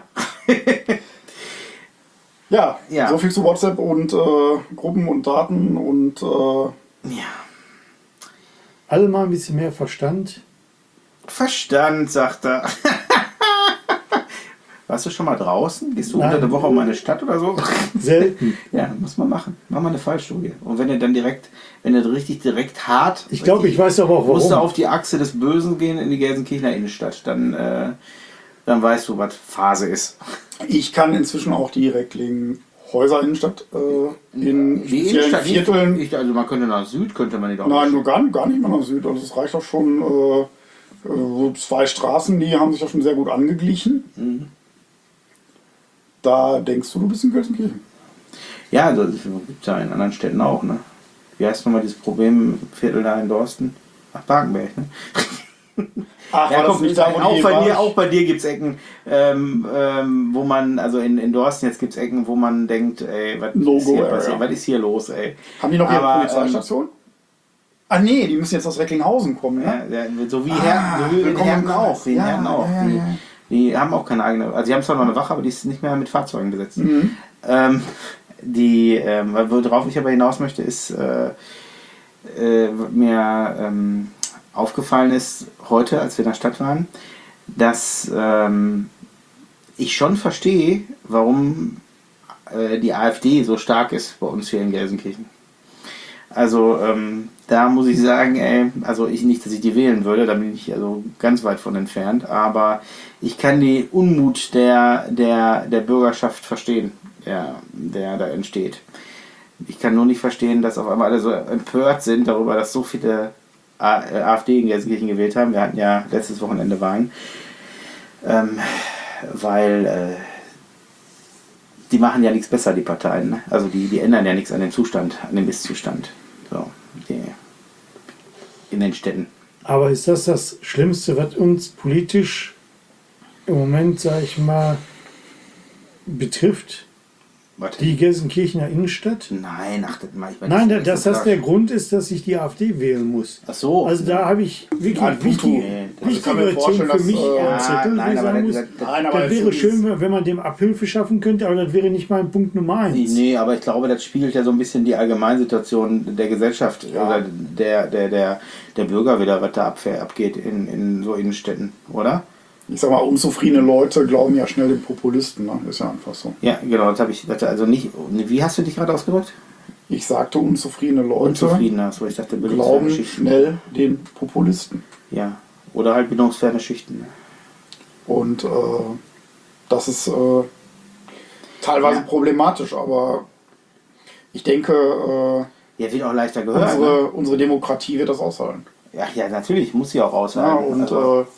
Ja, Ja. so viel zu WhatsApp und Gruppen und Daten und Ja. Alle mal ein bisschen mehr Verstand. Verstand, sagt er. Warst du schon mal draußen? Gehst du Nein. unter der Woche um eine Stadt oder so? Selten. Ja, muss man machen. Mach mal eine Fallstudie. Und wenn du dann direkt hart. Ich glaube, ich weiß aber auch musst du warum. auf die Achse des Bösen gehen in die Gelsenkirchener Innenstadt. Dann weißt du, was Phase ist. ich kann inzwischen auch die Recklinghäuser Innenstadt in Die speziellen Innenstadt Vierteln. nicht. Also man könnte nach Süd, könnte man die doch Nein, nur gar nicht mal nach Süd. Also es reicht auch schon so 2 Straßen, die haben sich ja schon sehr gut angeglichen. Mhm. Da denkst du bist in Gelsenkirchen. Ja, also das gibt es ja in anderen Städten auch, ne? Wie heißt nochmal dieses Problemviertel da in Dorsten? Ach, Barkenberg, ne? Ach, Ja, war das komm, nicht da, wo die auch bei dir gibt es Ecken, wo man, also in Dorsten jetzt gibt es Ecken, wo man denkt, ey, was ist Logo, hier ja, passiert? ja. Was ist hier los, ey? Haben die noch ihre Aber, Polizeistation? Ah nee, die müssen jetzt aus Recklinghausen kommen, ne? Ja, so wie in willkommen Herten im auch. Kreis. Wie in Ja, Herten auch. ja, ja. Die haben auch keine eigene, also die haben zwar noch eine Wache, aber die ist nicht mehr mit Fahrzeugen besetzt. Mhm. Worauf ich aber hinaus möchte, ist, mir aufgefallen ist heute, als wir in der Stadt waren, dass ich schon verstehe, warum die AfD so stark ist bei uns hier in Gelsenkirchen. Also da muss ich sagen, ey, also ich nicht, dass ich die wählen würde, da bin ich also ganz weit von entfernt, aber ich kann den Unmut der Bürgerschaft verstehen, der da entsteht. Ich kann nur nicht verstehen, dass auf einmal alle so empört sind darüber, dass so viele AfD in Gelsenkirchen gewählt haben. Wir hatten ja letztes Wochenende Wahlen, weil die machen ja nichts besser, die Parteien. Ne? Also die ändern ja nichts an dem Zustand, an dem Ist-Zustand. So, in den Städten. Aber ist das das Schlimmste, was uns politisch im Moment, sag ich mal, betrifft? Warte. Die Gelsenkirchener Innenstadt? Nein, ach, das mach ich mal Nein, nicht. dass das der Grund ist, dass ich die AfD wählen muss. Ach so. Also da habe ich wirklich Nein, wichtige, nee, das ich kann mir wichtigere vorstellen, Themen für dass, mich am Zettel, wo nein, ich aber sagen muss. Nein, aber Das wäre schön, wenn man dem Abhilfe schaffen könnte, aber das wäre nicht mein Punkt Nummer 1. Nee, aber ich glaube, das spiegelt ja so ein bisschen die Allgemeinsituation der Gesellschaft oder der Bürger wieder, was da abgeht in so Innenstädten, oder? Ich sag mal, unzufriedene Leute glauben ja schnell den Populisten, ne? Ist ja einfach so. Ja, genau, das habe ich also nicht. Wie hast du dich gerade ausgedrückt? Ich sagte, unzufriedene Leute Unzufriedener, so ich dachte, bildungsferne glauben Schichten. schnell den Populisten. Ja, oder halt bildungsferne Schichten. Ne? Und das ist teilweise problematisch, aber ich denke, Ja, wird auch leichter gehört. Ne? unsere Demokratie wird das aushalten. Ja, natürlich, muss sie auch Ja, aushalten. und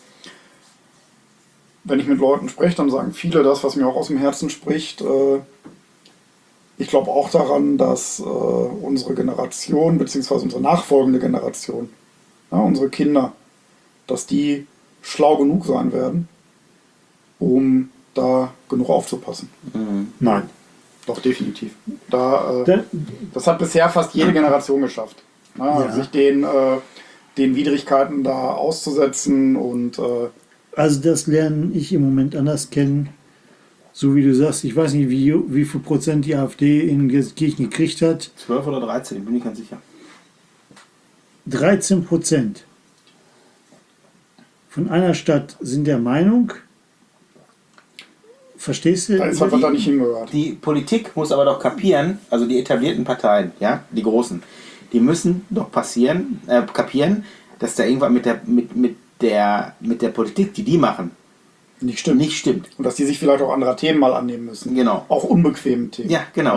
wenn ich mit Leuten spreche, dann sagen viele das, was mir auch aus dem Herzen spricht. Ich glaube auch daran, dass unsere Generation, beziehungsweise unsere nachfolgende Generation, ja, unsere Kinder, dass die schlau genug sein werden, um da genug aufzupassen. Nein. Doch, definitiv. Das hat bisher fast jede Generation geschafft. Ja. Sich den Widrigkeiten da auszusetzen und Also das lerne ich im Moment anders kennen. So wie du sagst, ich weiß nicht, wie viel Prozent die AfD in Gelsenkirchen gekriegt hat. 12 oder 13, bin ich ganz sicher. 13% von einer Stadt sind der Meinung, verstehst du? da ist was da nicht hingehört. Die Politik muss aber doch kapieren, also die etablierten Parteien, ja, die großen, die müssen doch kapieren, dass da irgendwas mit der Politik, die machen, Nicht stimmt. Und dass die sich vielleicht auch anderer Themen mal annehmen müssen. Genau. Auch unbequeme Themen. Ja, genau.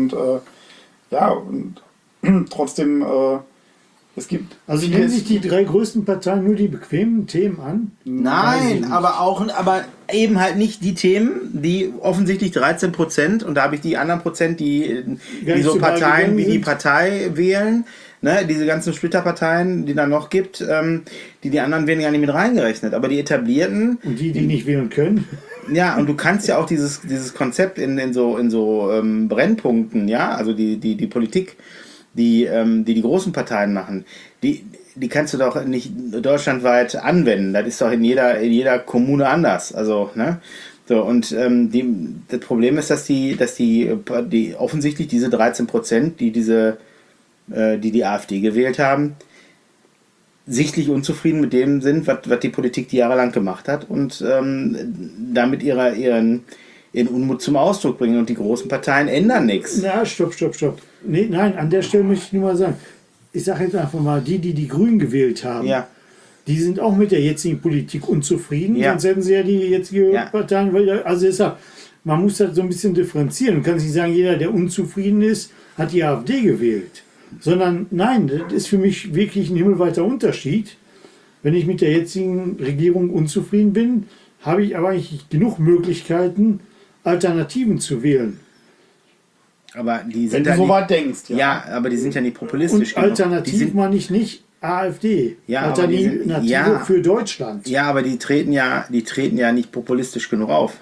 Und trotzdem, es gibt. Also nehmen sich die 3 größten Parteien nur die bequemen Themen an? Nein, aber eben halt nicht die Themen, die offensichtlich 13%, und da habe ich die anderen Prozent, die so so Parteien wie die sind. Partei wählen, ne, diese ganzen Splitterparteien, die da noch gibt, die anderen werden gar nicht mit reingerechnet. Aber die etablierten. Und die nicht wählen können? Ja, und du kannst ja auch dieses Konzept in so Brennpunkten, ja, also die Politik, die großen Parteien machen, die kannst du doch nicht deutschlandweit anwenden. Das ist doch in jeder Kommune anders. Also, ne? So, und das Problem ist, dass die offensichtlich diese 13%, die AfD gewählt haben, sichtlich unzufrieden mit dem sind, was die Politik die jahrelang gemacht hat, und damit ihren Unmut zum Ausdruck bringen, und die großen Parteien ändern nichts. Na, stopp. Nee, nein, an der Stelle möchte ich nur mal sagen, ich sage jetzt einfach mal, die Grünen gewählt haben, Ja. die sind auch mit der jetzigen Politik unzufrieden, Ja. sonst hätten sie ja die jetzige Ja. Parteien, also deshalb, man muss das so ein bisschen differenzieren. Du kannst nicht sagen, jeder, der unzufrieden ist, hat die AfD gewählt. Sondern nein, das ist für mich wirklich ein himmelweiter Unterschied. Wenn ich mit der jetzigen Regierung unzufrieden bin, habe ich aber eigentlich genug Möglichkeiten, Alternativen zu wählen. Aber die Wenn sind du so weit denkst, ja. ja, aber die sind ja nicht populistisch Und alternativ Die sind, meine ich nicht AfD. Ja, aber die sind- Alternative ja. für Deutschland. ja, aber die treten ja nicht populistisch genug auf.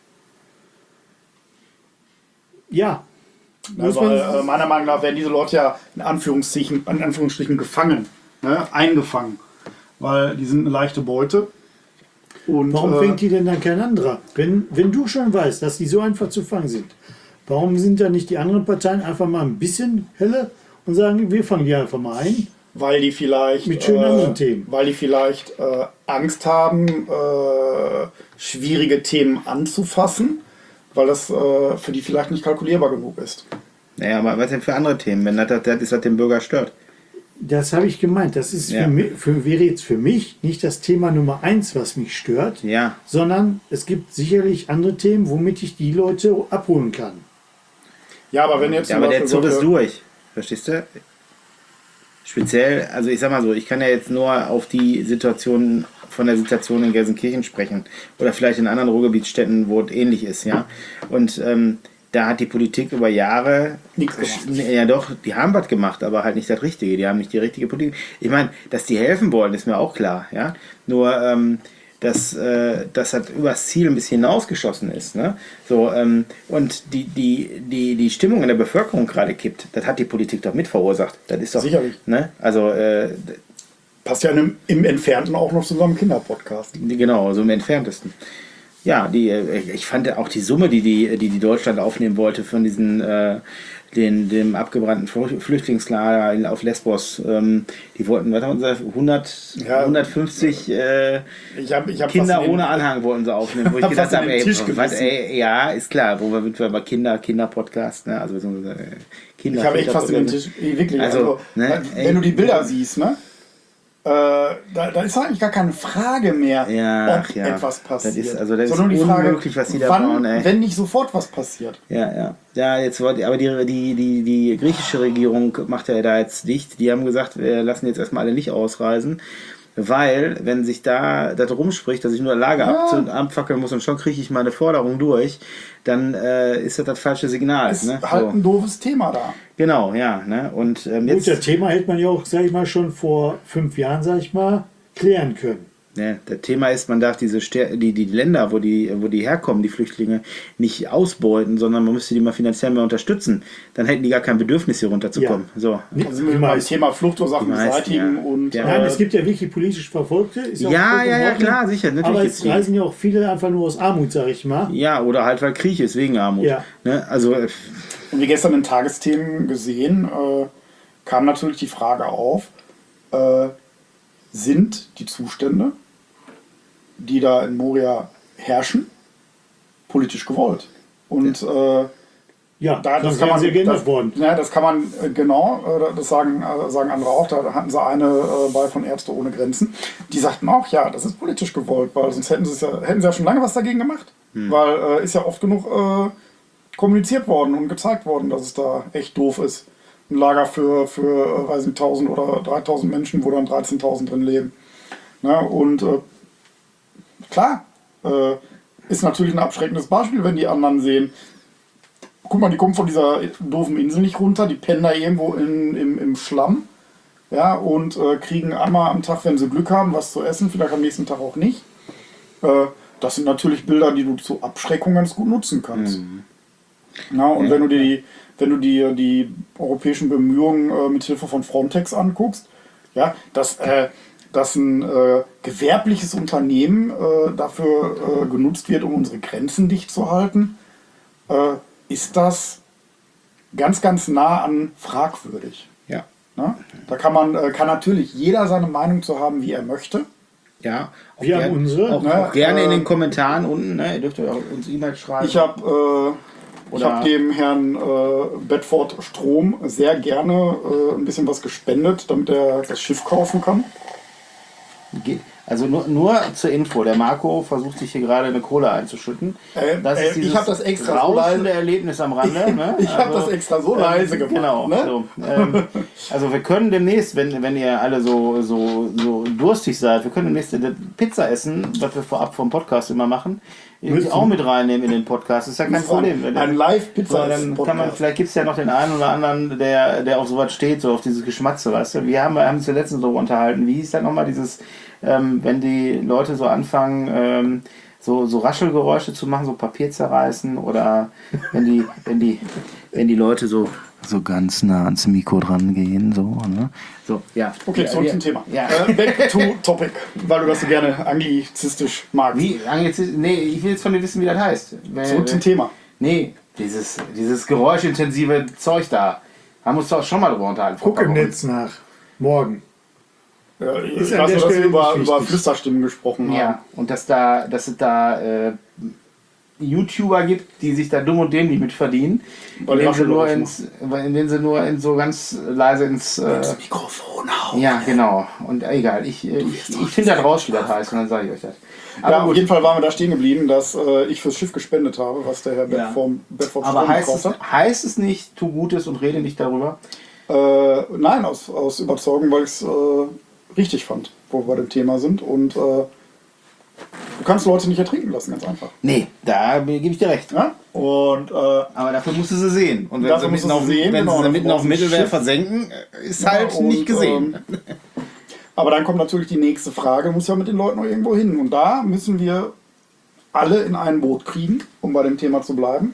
Ja. Muss Weil meiner Meinung nach werden diese Leute ja in Anführungsstrichen gefangen, ne? Eingefangen. Weil die sind eine leichte Beute. Und, Warum fängt die denn dann kein anderer? Wenn du schon weißt, dass die so einfach zu fangen sind, warum sind da nicht die anderen Parteien einfach mal ein bisschen helle und sagen, wir fangen die einfach mal ein? Weil die vielleicht Mit schönen anderen Themen. Weil die vielleicht Angst haben, schwierige Themen anzufassen, weil das für die vielleicht nicht kalkulierbar genug ist. Naja, aber was denn für andere Themen, wenn das ist, was den Bürger stört? Das habe ich gemeint. Das ist Ja. wäre jetzt für mich nicht das Thema Nummer 1, was mich stört, Ja. sondern es gibt sicherlich andere Themen, womit ich die Leute abholen kann. Ja, aber wenn jetzt Ja, zum aber der Beispiel Zug ist solche- durch. Verstehst du? Speziell, also ich sag mal so, ich kann ja jetzt nur auf die Situation in Gelsenkirchen sprechen. Oder vielleicht in anderen Ruhrgebietsstädten, wo es ähnlich ist, ja. Und da hat die Politik über Jahre Nichts gemacht. Ja doch, die haben was gemacht, aber halt nicht das Richtige. Die haben nicht die richtige Politik. Ich meine, dass die helfen wollen, ist mir auch klar, ja. Nur dass das halt übers Ziel ein bisschen hinausgeschossen ist. Ne? So, und die Stimmung in der Bevölkerung gerade kippt, das hat die Politik doch mit verursacht. Das ist doch. Sicherlich. Ne? Also, Passt ja im Entfernten auch noch zu unserem Kinderpodcast. genau, so im Entferntesten. Ja, ich fand auch die Summe, die Deutschland aufnehmen wollte von diesen dem abgebrannten Flüchtlingslager auf Lesbos, die wollten, was haben sie, 150 Ich hab Kinder fast in den- ohne Anhang wollten sie aufnehmen, wo ich hab gedacht fast in habe, den ey, Tisch was, gebissen. ja, ist klar, wo wir bei Kinder-Podcast, ne, also beziehungsweise Kinder. Ich habe echt fast in den Tisch. Wirklich. Also, ne, wenn du die Bilder siehst, ne? Da ist eigentlich gar keine Frage mehr, ob etwas passiert. Das ist sondern die unmöglich, Frage, was die da bauen, wenn nicht sofort was passiert. Ja, jetzt aber die griechische Regierung macht ja da jetzt dicht. Die haben gesagt, wir lassen jetzt erstmal alle nicht ausreisen. Weil, wenn sich da rumspricht, dass ich nur Lager abfackeln muss und schon kriege ich meine Forderung durch, dann ist das falsche Signal. Ist halt ein doofes Thema da. Genau, ja. Ne? Und jetzt, das Thema hätte man ja auch, sag ich mal, schon vor 5 Jahren, sag ich mal, klären können. Ne, das Thema ist, man darf die Länder, wo die herkommen, die Flüchtlinge, nicht ausbeuten, sondern man müsste die mal finanziell mehr unterstützen. Dann hätten die gar kein Bedürfnis, hier runterzukommen. Ja. So. Da sind wir beim Thema Fluchtursachen beseitigen. Ja. Und, Nein, es gibt ja wirklich politisch Verfolgte. Ist ja, klar, sicher. Natürlich aber es reisen ja auch viele einfach nur aus Armut, sag ich mal. Ja, oder halt, weil Krieg ist, wegen Armut. Ja. Ne? Also, und wie gestern in Tagesthemen gesehen, kam natürlich die Frage auf, sind die Zustände, die da in Moria herrschen, politisch gewollt? Und das kann man geändert worden. Ja, das kann man das sagen andere auch. Da hatten sie eine bei von Ärzte ohne Grenzen. Die sagten auch, ja, das ist politisch gewollt, weil sonst hätten sie ja schon lange was dagegen gemacht. Weil ist ja oft genug kommuniziert worden und gezeigt worden, dass es da echt doof ist. Ein Lager für weiß nicht, 1000 oder 3000 Menschen, wo dann 13.000 drin leben. Na, und klar, ist natürlich ein abschreckendes Beispiel, wenn die anderen sehen, guck mal, die kommen von dieser doofen Insel nicht runter, die pennen da irgendwo im Schlamm, ja, und kriegen einmal am Tag, wenn sie Glück haben, was zu essen, vielleicht am nächsten Tag auch nicht. Das sind natürlich Bilder, die du zur Abschreckung ganz gut nutzen kannst. Na, und wenn du dir die europäischen Bemühungen mit Hilfe von Frontex anguckst, ja, dass ein gewerbliches Unternehmen dafür genutzt wird, um unsere Grenzen dicht zu halten, ist das ganz, ganz nah an fragwürdig. Ja. Na? Da kann natürlich jeder seine Meinung zu haben, wie er möchte. Ja, wir haben unsere. Auch gerne in den Kommentaren unten, ne? Ihr dürft auch uns E-Mail schreiben. Ich habe dem Herrn Bedford Strom sehr gerne ein bisschen was gespendet, damit er das Schiff kaufen kann. Also nur zur Info, der Marco versucht sich hier gerade eine Cola einzuschütten. Das ist ich habe das extra so leise Erlebnis am Rande. Ne? Ich habe das extra so leise gemacht. Genau. Ne? So, also wir können demnächst, wenn ihr alle so durstig seid, wir können demnächst Pizza essen, was wir vorab vom Podcast immer machen. Irgendwie auch mit reinnehmen in den Podcast. Das ist ja kein Problem. Ein Live-Pizza-Podcast. Vielleicht gibt es ja noch den einen oder anderen, der auf sowas steht, so auf dieses Geschmatze, weißt du. Wir haben uns ja letztens darüber unterhalten. Wie hieß dann nochmal dieses, wenn die Leute so anfangen, so Raschelgeräusche zu machen, so Papier zerreißen, oder wenn die Leute so ganz nah ans Mikro dran gehen, so, ne? So, ja. Okay, zurück zum Thema. Ja. Back to topic, weil du das so gerne anglizistisch magst. Wie? Nee, ich will jetzt von dir wissen, wie das heißt. Zurück zum Thema. Nee, dieses geräuschintensive Zeug da. Haben wir uns doch schon mal drüber unterhalten. Guck im Netz nach. Morgen. Ich weiß nur, dass wir über Flüsterstimmen gesprochen haben. Ja, und dass es da YouTuber gibt, die sich da dumm und dämlich mit verdienen, indem sie nur so ganz leise ins Mikrofon hauen. Ja, genau. Und egal, ich finde das raus, wie das heißt, und dann sage ich euch das. Aber ja, auf jeden Fall waren wir da stehen geblieben, dass ich fürs Schiff gespendet habe, was der Herr Bedford Aber heißt es nicht, tu Gutes und rede nicht darüber? Nein, aus Überzeugung, weil ich es richtig fand, wo wir bei dem Thema sind. Und du kannst Leute nicht ertrinken lassen, ganz einfach. Nee, da gebe ich dir recht. Ja? Und, aber dafür musst du sie sehen. Und wenn sie mitten auf dem Mittelmeer versenken, ist halt nicht gesehen. Aber dann kommt natürlich die nächste Frage, muss ja mit den Leuten noch irgendwo hin. Und da müssen wir alle in ein Boot kriegen, um bei dem Thema zu bleiben.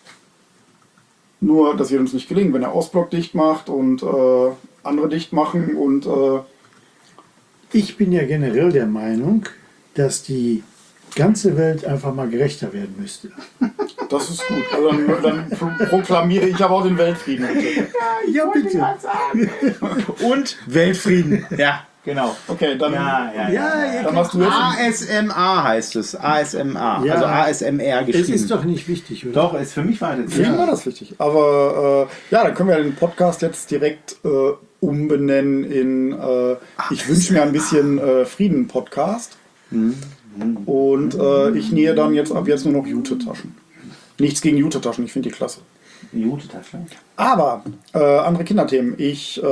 Nur, das wird uns nicht gelingen, wenn der Ostblock dicht macht und andere dicht machen. Und ich bin ja generell der Meinung, dass die ganze Welt einfach mal gerechter werden müsste. Das ist gut. Also dann proklamiere ich aber auch den Weltfrieden. Bitte. Ja, bitte. Und Weltfrieden. Ja, genau. Okay, dann, dann machst du jetzt ASMR heißt es. ASMR. Ja. Also ASMR geschrieben. Es ist doch nicht wichtig, oder? Doch, ist für mich weiter. Für mich war das wichtig. Aber dann können wir den Podcast jetzt direkt umbenennen in ich wünsche mir ein bisschen Frieden-Podcast. Und ich nähe dann ab jetzt nur noch Jute-Taschen. Nichts gegen Jute-Taschen, ich finde die klasse. Jute-Taschen? Aber andere Kinderthemen. Ich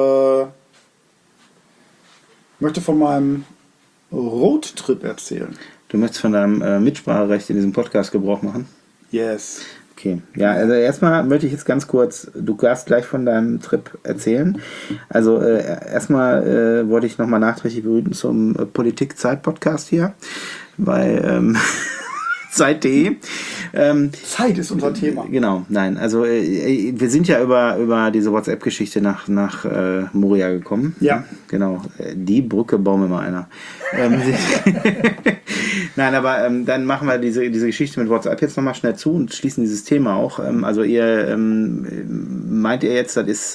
möchte von meinem Roadtrip erzählen. Du möchtest von deinem Mitspracherecht in diesem Podcast Gebrauch machen? Yes. Okay, ja, also erstmal möchte ich jetzt ganz kurz, du darfst gleich von deinem Trip erzählen. Also erstmal wollte ich nochmal nachträglich berühren zum Politik-Zeit-Podcast hier bei Zeit.de. Zeit ist unser Thema. Genau, nein, also wir sind ja über diese WhatsApp-Geschichte nach Moria gekommen. Ja. Genau, die Brücke bauen wir mal einer. Nein, aber dann machen wir diese Geschichte mit WhatsApp jetzt nochmal schnell zu und schließen dieses Thema auch. Also ihr meint ihr jetzt, das ist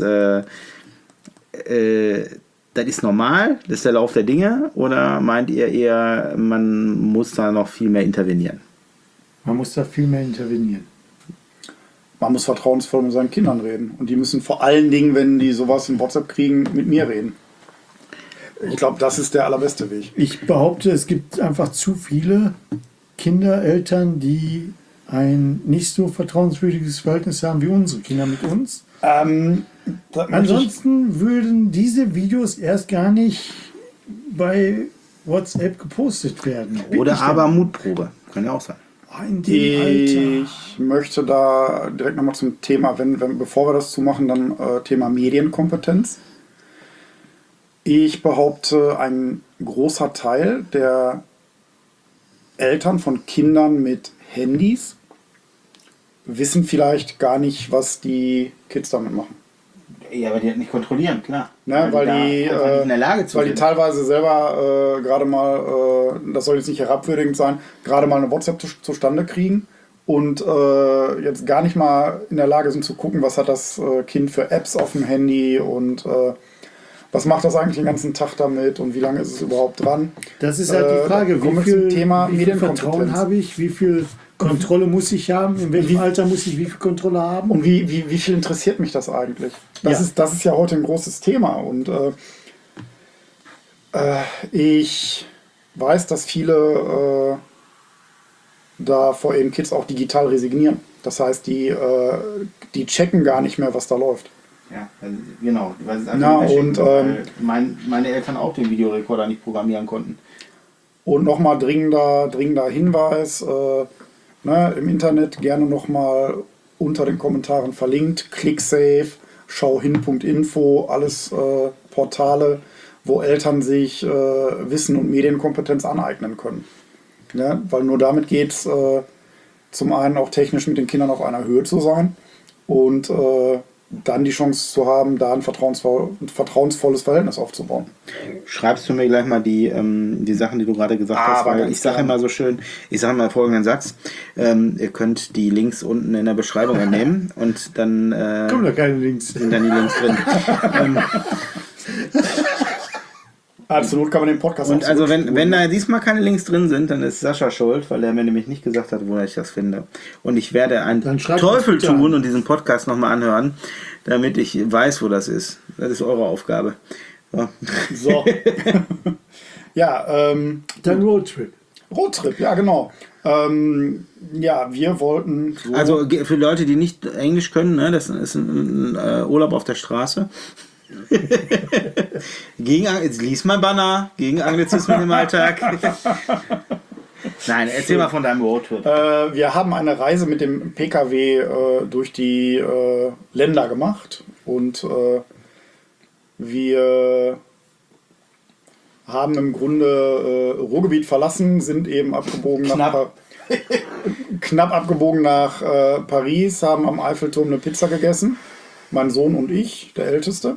normal, das ist der Lauf der Dinge, oder meint ihr eher, man muss da noch viel mehr intervenieren? Man muss da viel mehr intervenieren. Man muss vertrauensvoll mit seinen Kindern reden. Und die müssen vor allen Dingen, wenn die sowas in WhatsApp kriegen, mit mir reden. Ich glaube, das ist der allerbeste Weg. Ich behaupte, es gibt einfach zu viele Kinder, Eltern, die ein nicht so vertrauenswürdiges Verhältnis haben wie unsere Kinder mit uns. Ansonsten würden diese Videos erst gar nicht bei WhatsApp gepostet werden. Oder aber Mutprobe, kann ja auch sein. Ich möchte da direkt nochmal zum Thema, bevor wir das zumachen, dann Thema Medienkompetenz. Ich behaupte, ein großer Teil der Eltern von Kindern mit Handys wissen vielleicht gar nicht, was die Kids damit machen. Ja, aber die halt nicht kontrollieren, klar. Ne, weil die nicht in der Lage zu weil die teilweise selber gerade mal, das soll jetzt nicht herabwürdigend sein, gerade mal eine WhatsApp zustande kriegen und jetzt gar nicht mal in der Lage sind zu gucken, was hat das Kind für Apps auf dem Handy und was macht das eigentlich den ganzen Tag damit und wie lange ist es überhaupt dran? Das ist halt die Frage, wie viel Medienkompetenz Vertrauen habe ich, wie viel Kontrolle muss ich haben, in welchem Alter muss ich wie viel Kontrolle haben? Und wie viel interessiert mich das eigentlich? Das ist ja heute ein großes Thema und ich weiß, dass viele da vor ihren Kids auch digital resignieren. Das heißt, die checken gar nicht mehr, was da läuft. Ja, genau. Weil es weil meine Eltern auch den Videorekorder nicht programmieren konnten. Und nochmal dringender Hinweis, im Internet gerne nochmal unter den Kommentaren verlinkt, ClickSafe, schauhin.info, alles Portale, wo Eltern sich Wissen und Medienkompetenz aneignen können. Ja, weil nur damit geht es zum einen auch technisch mit den Kindern auf einer Höhe zu sein und dann die Chance zu haben, da ein vertrauensvolles Verhältnis aufzubauen. Schreibst du mir gleich mal die Sachen, die du gerade gesagt hast, weil ich sage immer so schön, ich sage immer folgenden Satz, ihr könnt die Links unten in der Beschreibung entnehmen und dann kommen da keine Links. Sind dann die Links drin. Absolut kann man den Podcast und also wenn da diesmal keine Links drin sind, dann ist Sascha schuld, weil er mir nämlich nicht gesagt hat, wo ich das finde. Und ich werde einen Teufel tun und diesen Podcast nochmal anhören, damit ich weiß, wo das ist. Das ist eure Aufgabe. So. Ja, dann Roadtrip. Roadtrip, ja genau. Wir wollten... So also für Leute, die nicht Englisch können, ne, das ist ein Urlaub auf der Straße. Jetzt lies mein Banner gegen Anglizismen im Alltag. Nein, erzähl mal von deinem Roadtrip. Wir haben eine Reise mit dem PKW durch die Länder gemacht und wir haben im Grunde Ruhrgebiet verlassen, sind eben abgebogen knapp abgebogen nach Paris, haben am Eiffelturm eine Pizza gegessen. Mein Sohn und ich, der Älteste.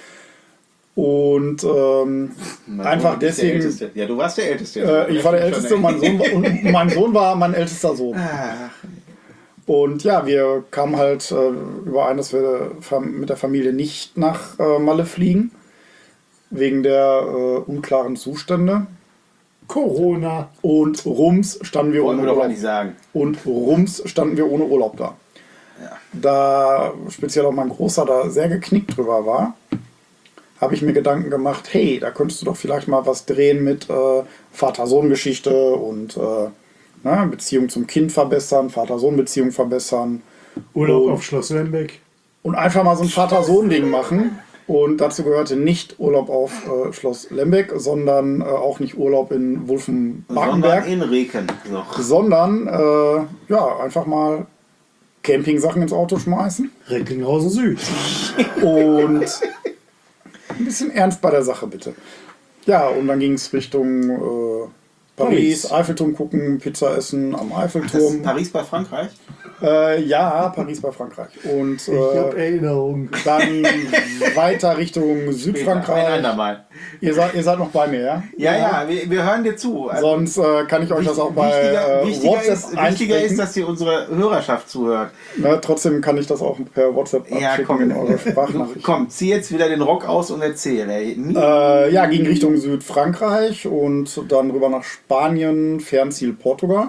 Und einfach deswegen... Ja, du warst der Älteste. Ich war der Älteste und mein Sohn war mein ältester Sohn. Und ja, wir kamen halt überein, dass wir mit der Familie nicht nach Malle fliegen, wegen der unklaren Zustände. Corona. Und rums standen wir ohne Urlaub. Nicht sagen. Und rums standen wir ohne Urlaub da. Ja. Da speziell auch mein Großer da sehr geknickt drüber war, habe ich mir Gedanken gemacht, hey, da könntest du doch vielleicht mal was drehen mit Vater-Sohn-Geschichte und Beziehung zum Kind verbessern, Vater-Sohn-Beziehung verbessern. Urlaub Und- auf Schloss Lembeck. Und einfach mal so ein Vater-Sohn-Ding machen. Und dazu gehörte nicht Urlaub auf Schloss Lembeck, sondern auch nicht Urlaub in Wulfen-Bakenberg, Sondern in Reken. So. sondern einfach mal Campingsachen ins Auto schmeißen Recklinghausen Süd. und ein bisschen ernst bei der Sache, bitte. Ja, und dann ging es Richtung Paris, Paris. Eiffelturm gucken, Pizza essen am Das ist Eiffelturm. Paris bei Frankreich? Ja, Paris bei Frankreich. Und Ich habe Erinnerungen. dann weiter Richtung Ein Südfrankreich. andermal. Ihr seid noch bei mir, ja? Ja, wir hören dir zu. Also, Sonst kann ich euch das auch bei wichtiger ist, dass hier unsere Hörerschaft zuhört. Trotzdem kann ich das auch per WhatsApp Ja, abschicken komm. in eure Sprachnachricht. Komm, zieh jetzt wieder den Rock aus und erzähl. Ey. Ging Richtung Südfrankreich und dann rüber nach Spanien, Fernziel Portugal.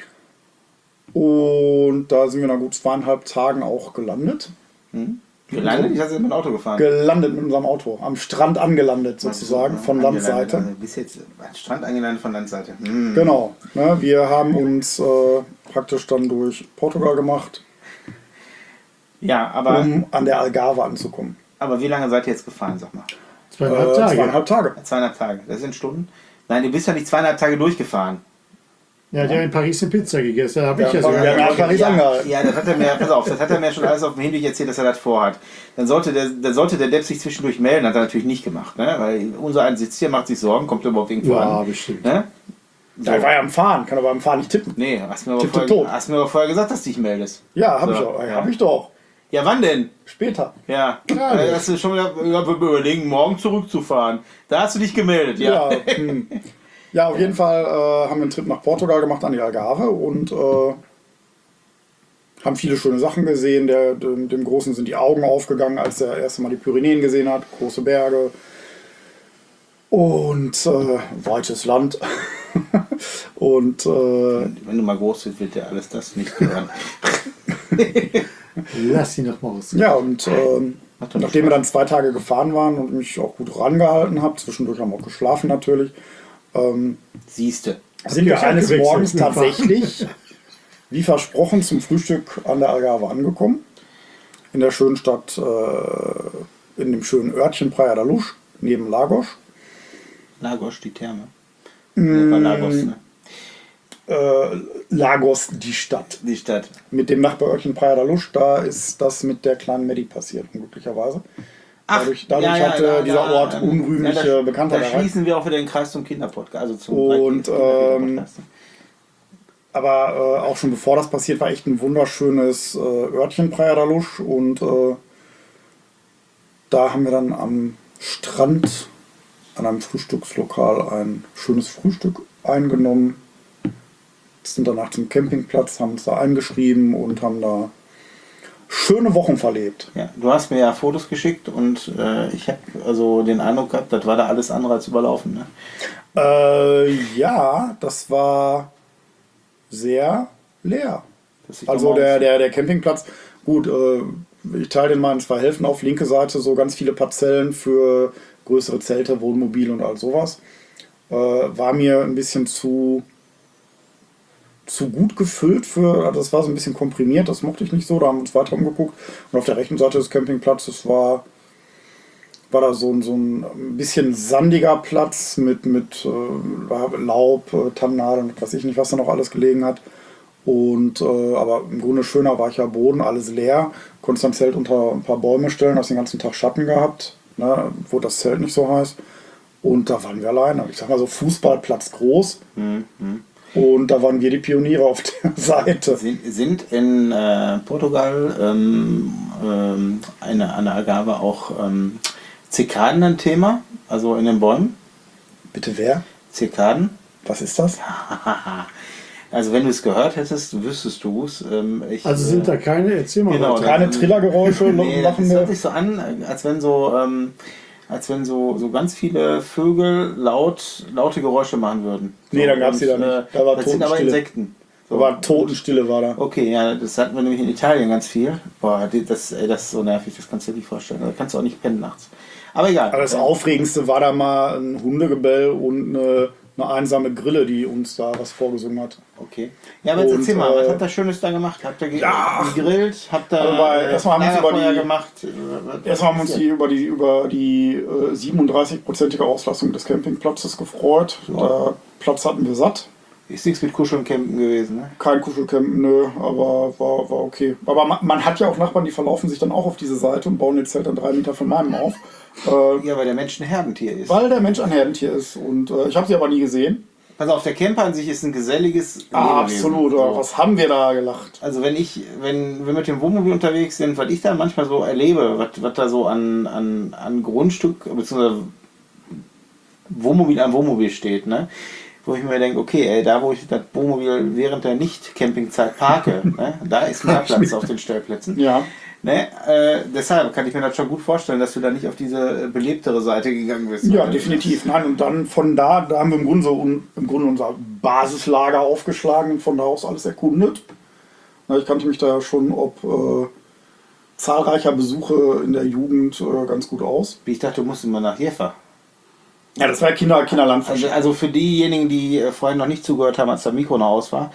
Und da sind wir nach gut 2,5 Tagen auch gelandet. Gelandet? Ich hatte mit dem Auto gefahren. Gelandet mit unserem Auto. Am Strand angelandet sozusagen, von Landseite. Bis jetzt am Strand angelandet von Landseite. Genau. Ne, wir haben uns praktisch dann durch Portugal gemacht, Ja, aber, um an der Algarve anzukommen. aber wie lange seid ihr jetzt gefahren, sag mal? 2,5 Tage. 2,5 Tage. 2,5 Tage. Das sind Stunden? Nein, du bist ja nicht 2,5 Tage durchgefahren. Ja, der hat in Paris eine Pizza gegessen. Da habe ich Ja, ja sogar. ja, nach Paris angehalten. Ja, das hat er mir, pass auf, das hat er mir schon alles auf dem Hinweg erzählt, dass er das vorhat. Dann sollte der Depp sich zwischendurch melden, hat er natürlich nicht gemacht, ne? Weil unser ein sitzt hier, macht sich Sorgen, kommt überhaupt irgendwo Ja, an. bestimmt. Ne? Da war ja am Fahren, kann aber am Fahren nicht tippen. Nee, hast mir, aber Tipptopp. vorher gesagt, dass du dich meldest. Ja, habe So, ich auch. ja. Hab ich doch. Ja, wann denn? Später. Ja, Ja, hast du schon wieder überlegen, morgen zurückzufahren. Da hast du dich gemeldet, ja. Ja, auf jeden Fall haben wir einen Trip nach Portugal gemacht an die Algarve und haben viele schöne Sachen gesehen. Dem Großen sind die Augen aufgegangen, als er erst mal die Pyrenäen gesehen hat. Große Berge und weites Land. Und Wenn du mal groß bist, wird dir alles das nicht gehören. Lass ihn doch mal aus. ja, und Macht doch nachdem wir dann 2 Tage gefahren waren und mich auch gut rangehalten habe, zwischendurch haben wir auch geschlafen natürlich, Siehste. sind wir euch eines abgewechselt Morgens mit dem Fahren? tatsächlich, wie versprochen, zum Frühstück an der Algarve angekommen. In der schönen Stadt, in dem schönen Örtchen Praia da Luz, neben Lagos. Lagos, die Therme. Nee, war Lagos, ne? Lagos, die Stadt. Die Stadt. Mit dem Nachbarörtchen Praia da Luz, da ist das mit der kleinen Maddie passiert, unglücklicherweise. Dadurch hatte dieser Ort unrühmliche Bekanntheit Da erreicht. schließen wir auch wieder den Kreis zum Kinderpodcast. Also zum Und, Kinderpodcast. Aber auch schon bevor das passiert, war echt ein wunderschönes Örtchen Praia da Luz. Und da haben wir dann am Strand an einem Frühstückslokal ein schönes Frühstück eingenommen. Sind danach zum Campingplatz, haben uns da eingeschrieben und haben da schöne Wochen verlebt. Ja, du hast mir ja Fotos geschickt und ich habe also den Eindruck gehabt, das war da alles andere als überlaufen. Ne? Ja, das war sehr leer. Das sieht Also doch mal aus. der Campingplatz, gut, ich teile den mal in 2 Hälften auf. Linke Seite so ganz viele Parzellen für größere Zelte, Wohnmobil und all sowas. War mir ein bisschen zu gut gefüllt also das war so ein bisschen komprimiert, das mochte ich nicht so, da haben wir uns weiter umgeguckt. Und auf der rechten Seite des Campingplatzes war da so ein bisschen sandiger Platz mit Laub, Tannennadeln, weiß ich nicht, was da noch alles gelegen hat. Und aber im Grunde schöner weicher Boden, alles leer. Konntest dein Zelt unter ein paar Bäume stellen, hast den ganzen Tag Schatten gehabt, ne, wo das Zelt nicht so heiß. Und da waren wir alleine. Ich sag mal so Fußballplatz groß. Und da waren wir die Pioniere auf der Seite. Sind in Portugal an der Algarve auch Zikaden ein Thema? Also in den Bäumen? Bitte wer? Zikaden? Was ist das? Also wenn du es gehört hättest, wüsstest du es. Also sind da keine, erzähl mal Genau, weiter. Keine Trillergeräusche Nee, das machen hört wir. sich so an, als wenn so ganz viele Vögel laute Geräusche machen würden. Nee, dann gab's die da nicht. Da war das sind aber Totenstille. Insekten. Aber Totenstille war da. Okay, ja, das hatten wir nämlich in Italien ganz viel. Boah, das ist so nervig, das kannst du dir nicht vorstellen. Da kannst du auch nicht pennen nachts. Aber egal. Aber das Aufregendste war da mal ein Hundegebell und eine einsame Grille, die uns da was vorgesungen hat. Okay. Ja, aber jetzt Und, erzähl mal, was habt ihr Schönes da gemacht? Habt ihr gegrillt? Habt ihr erstmal haben wir uns Lagerfeuer gemacht? Erstmal haben wir uns über die 37-prozentige Auslastung des Campingplatzes gefreut. Der Platz hatten wir satt. Ist nichts mit Kuscheln campen gewesen, ne? Kein Kuschelcamp, nö, aber war okay. Aber man hat ja auch Nachbarn, die verlaufen sich dann auch auf diese Seite und bauen ihr Zelt dann 3 Meter von meinem auf. Ja, weil der Mensch ein Herdentier ist. Weil der Mensch ein Herdentier ist. Und ich habe sie aber nie gesehen. Pass auf, der Camper an sich ist ein geselliges Lebewesen. Absolut, So. was haben wir da gelacht? Also wenn wir mit dem Wohnmobil unterwegs sind, was ich da manchmal so erlebe, was da so an Grundstück bzw. Wohnmobil an Wohnmobil steht, ne? Wo ich mir denke, okay, ey, da wo ich das Wohnmobil während der Nicht-Campingzeit parke, ne, da ist mehr Platz auf den Stellplätzen. Ja. Ne? Deshalb kann ich mir das schon gut vorstellen, dass du da nicht auf diese belebtere Seite gegangen bist. Ja, definitiv. Nein, und dann von da haben wir im Grunde unser Basislager aufgeschlagen und von da aus alles erkundet. Na, ich kannte mich da ja schon ob zahlreicher Besuche in der Jugend ganz gut aus. Wie ich dachte, du musst immer nach Jever. Ja, das war Kinderlandverschick. Also für diejenigen, die vorhin noch nicht zugehört haben, als das Mikro noch aus war.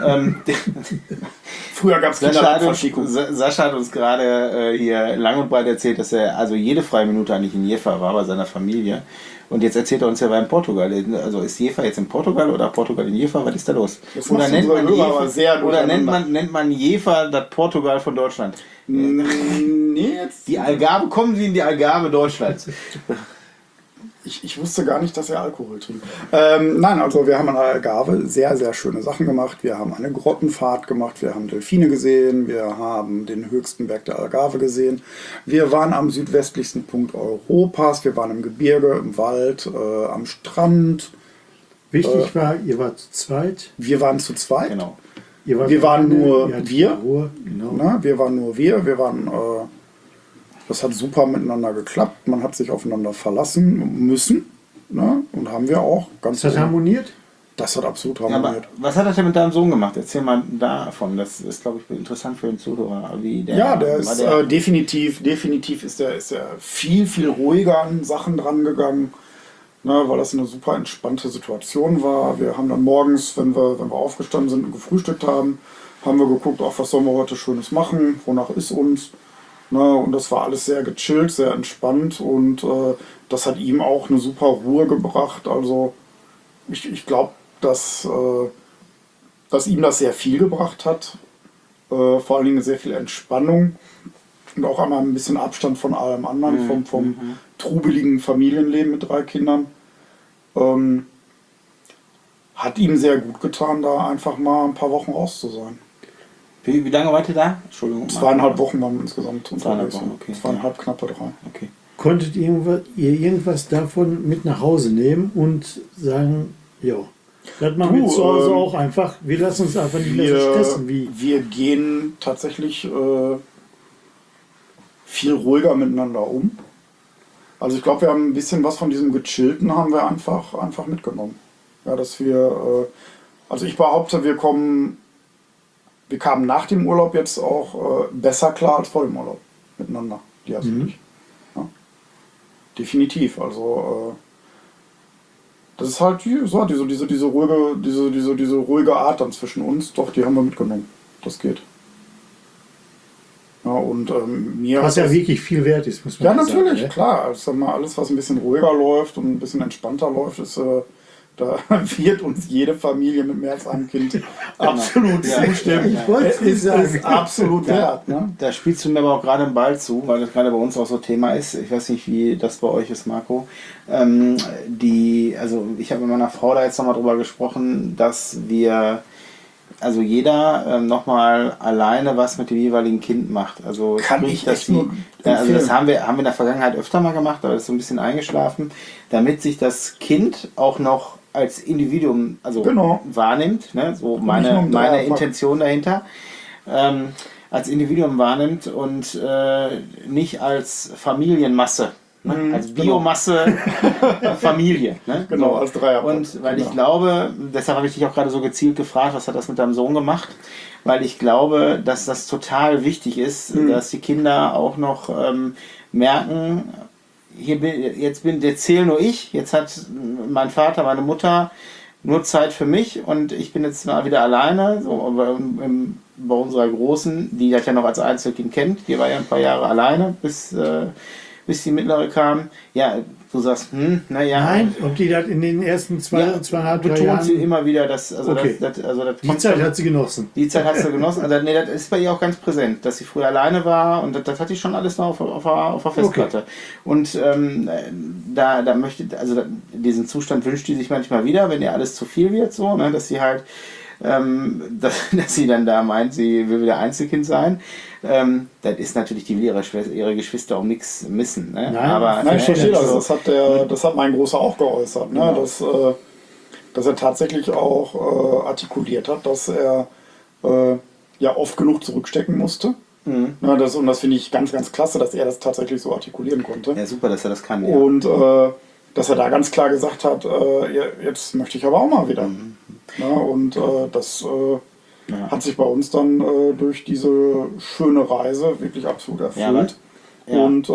Früher gab es Kinderlandverschickung. Sascha hat uns gerade hier lang und breit erzählt, dass er also jede freie Minute eigentlich in Jever war bei seiner Familie. Und jetzt erzählt er uns, er war in Portugal. Also ist Jever jetzt in Portugal oder Portugal in Jever? Was ist da los? Oder nennt man Jever das Portugal von Deutschland? Nee, jetzt. Die Algarve, kommen Sie in die Algarve Deutschlands. Ich wusste gar nicht, dass er Alkohol trinkt. Nein, also wir haben an der Algarve sehr, sehr schöne Sachen gemacht. Wir haben eine Grottenfahrt gemacht, wir haben Delfine gesehen, wir haben den höchsten Berg der Algarve gesehen. Wir waren am südwestlichsten Punkt Europas, wir waren im Gebirge, im Wald, am Strand. Wichtig war, ihr wart zu zweit. Wir waren zu zweit. Genau. Wir waren nur wir. Ruhe, genau. Na, wir waren nur wir waren... Das hat super miteinander geklappt. Man hat sich aufeinander verlassen müssen. Ne? Und haben wir auch. Ganz Das hat harmoniert? Das hat absolut Ja, harmoniert. aber was hat er denn mit deinem Sohn gemacht? Erzähl mal davon. Das ist, glaube ich, interessant für den Zuhörer. Wie der ist definitiv ist der viel, viel ruhiger an Sachen dran gegangen. Ne? Weil das eine super entspannte Situation war. Wir haben dann morgens, wenn wir aufgestanden sind und gefrühstückt haben wir geguckt, auch was sollen wir heute Schönes machen, wonach ist uns. Ne, und das war alles sehr gechillt, sehr entspannt und das hat ihm auch eine super Ruhe gebracht. Also ich glaube, dass ihm das sehr viel gebracht hat. Vor allen Dingen sehr viel Entspannung und auch einmal ein bisschen Abstand von allem anderen, vom trubeligen Familienleben mit 3 Kindern. Hat ihm sehr gut getan, da einfach mal ein paar Wochen raus zu sein. Wie lange wart ihr da? Entschuldigung. 2,5 Wochen waren wir insgesamt unterwegs. 2,5 Wochen, okay. 2,5, knappe 3. Okay. Konntet ihr irgendwas davon mit nach Hause nehmen und sagen, ja, das machen wir zu Hause auch einfach, wir lassen uns einfach nicht mehr so stressen. Wir gehen tatsächlich viel ruhiger miteinander um. Also ich glaube, wir haben ein bisschen was von diesem Gechillten haben wir einfach mitgenommen. Ja, dass wir, also ich behaupte, wir kamen nach dem Urlaub jetzt auch besser klar als vor dem Urlaub miteinander. Die also nicht. Ja. Definitiv. Also das ist halt so, diese ruhige Art dann zwischen uns. Doch, die haben wir mitgenommen. Das geht. Ja, und mir was ja wirklich viel wert ist, muss man sagen. Ja, natürlich, sagen, klar. Also, alles, was ein bisschen ruhiger läuft und ein bisschen entspannter läuft, ist da wird uns jede Familie mit mehr als einem Kind absolut zustimmen. Ich wollte es nicht sagen. Ist absolut wert. Ne? Da spielst du mir aber auch gerade einen Ball zu, weil das gerade bei uns auch so Thema ist. Ich weiß nicht, wie das bei euch ist, Marco. Also ich habe mit meiner Frau da jetzt nochmal drüber gesprochen, dass wir, also jeder nochmal alleine was mit dem jeweiligen Kind macht. Also Kann sprich, ich dass echt nur also das haben wir in der Vergangenheit öfter mal gemacht, aber das ist so ein bisschen eingeschlafen, damit sich das Kind auch noch als Individuum wahrnimmt, ne? So meine Intention dahinter, als Individuum wahrnimmt und nicht als Familienmasse. Ne? Als Biomasse Familie. Ne? Genau, So. als Dreierpack. Und weil Genau. ich glaube, deshalb habe ich dich auch gerade so gezielt gefragt, was hat das mit deinem Sohn gemacht? Weil ich glaube, dass das total wichtig ist, dass die Kinder auch noch merken, jetzt zähle nur ich, jetzt hat mein Vater, meine Mutter nur Zeit für mich und ich bin jetzt mal wieder alleine. So, bei unserer Großen, die das ja noch als Einzelkind kennt, die war ja ein paar Jahre alleine, bis die mittlere kam. Ja, du sagst, naja. Nein, ob die das in den ersten zweieinhalb, 3 betont Jahren... sie immer wieder, dass Okay. das Die kommt Zeit schon- hat sie genossen. die Zeit hast du genossen. Also, nee, das ist bei ihr auch ganz präsent, dass sie früher alleine war und das hatte ich schon alles noch auf der Festplatte. Und da möchte, also diesen Zustand wünscht die sich manchmal wieder, wenn ihr alles zu viel wird, so, ne, dass sie halt, dass sie dann da meint, sie will wieder Einzelkind sein. Das ist natürlich, die will ihre Geschwister um nichts missen. Ne? Nein, aber Nein, ich verstehe das. so- Das hat mein Großer auch geäußert, ne? Genau. Dass er tatsächlich auch artikuliert hat, dass er ja oft genug zurückstecken musste. Ja, und das finde ich ganz, ganz klasse, dass er das tatsächlich so artikulieren konnte. ja, super, dass er das kann. Ja. Und dass er da ganz klar gesagt hat, jetzt möchte ich aber auch mal wieder. Ja, und das hat sich bei uns dann durch diese schöne Reise wirklich absolut erfüllt. Ja. Und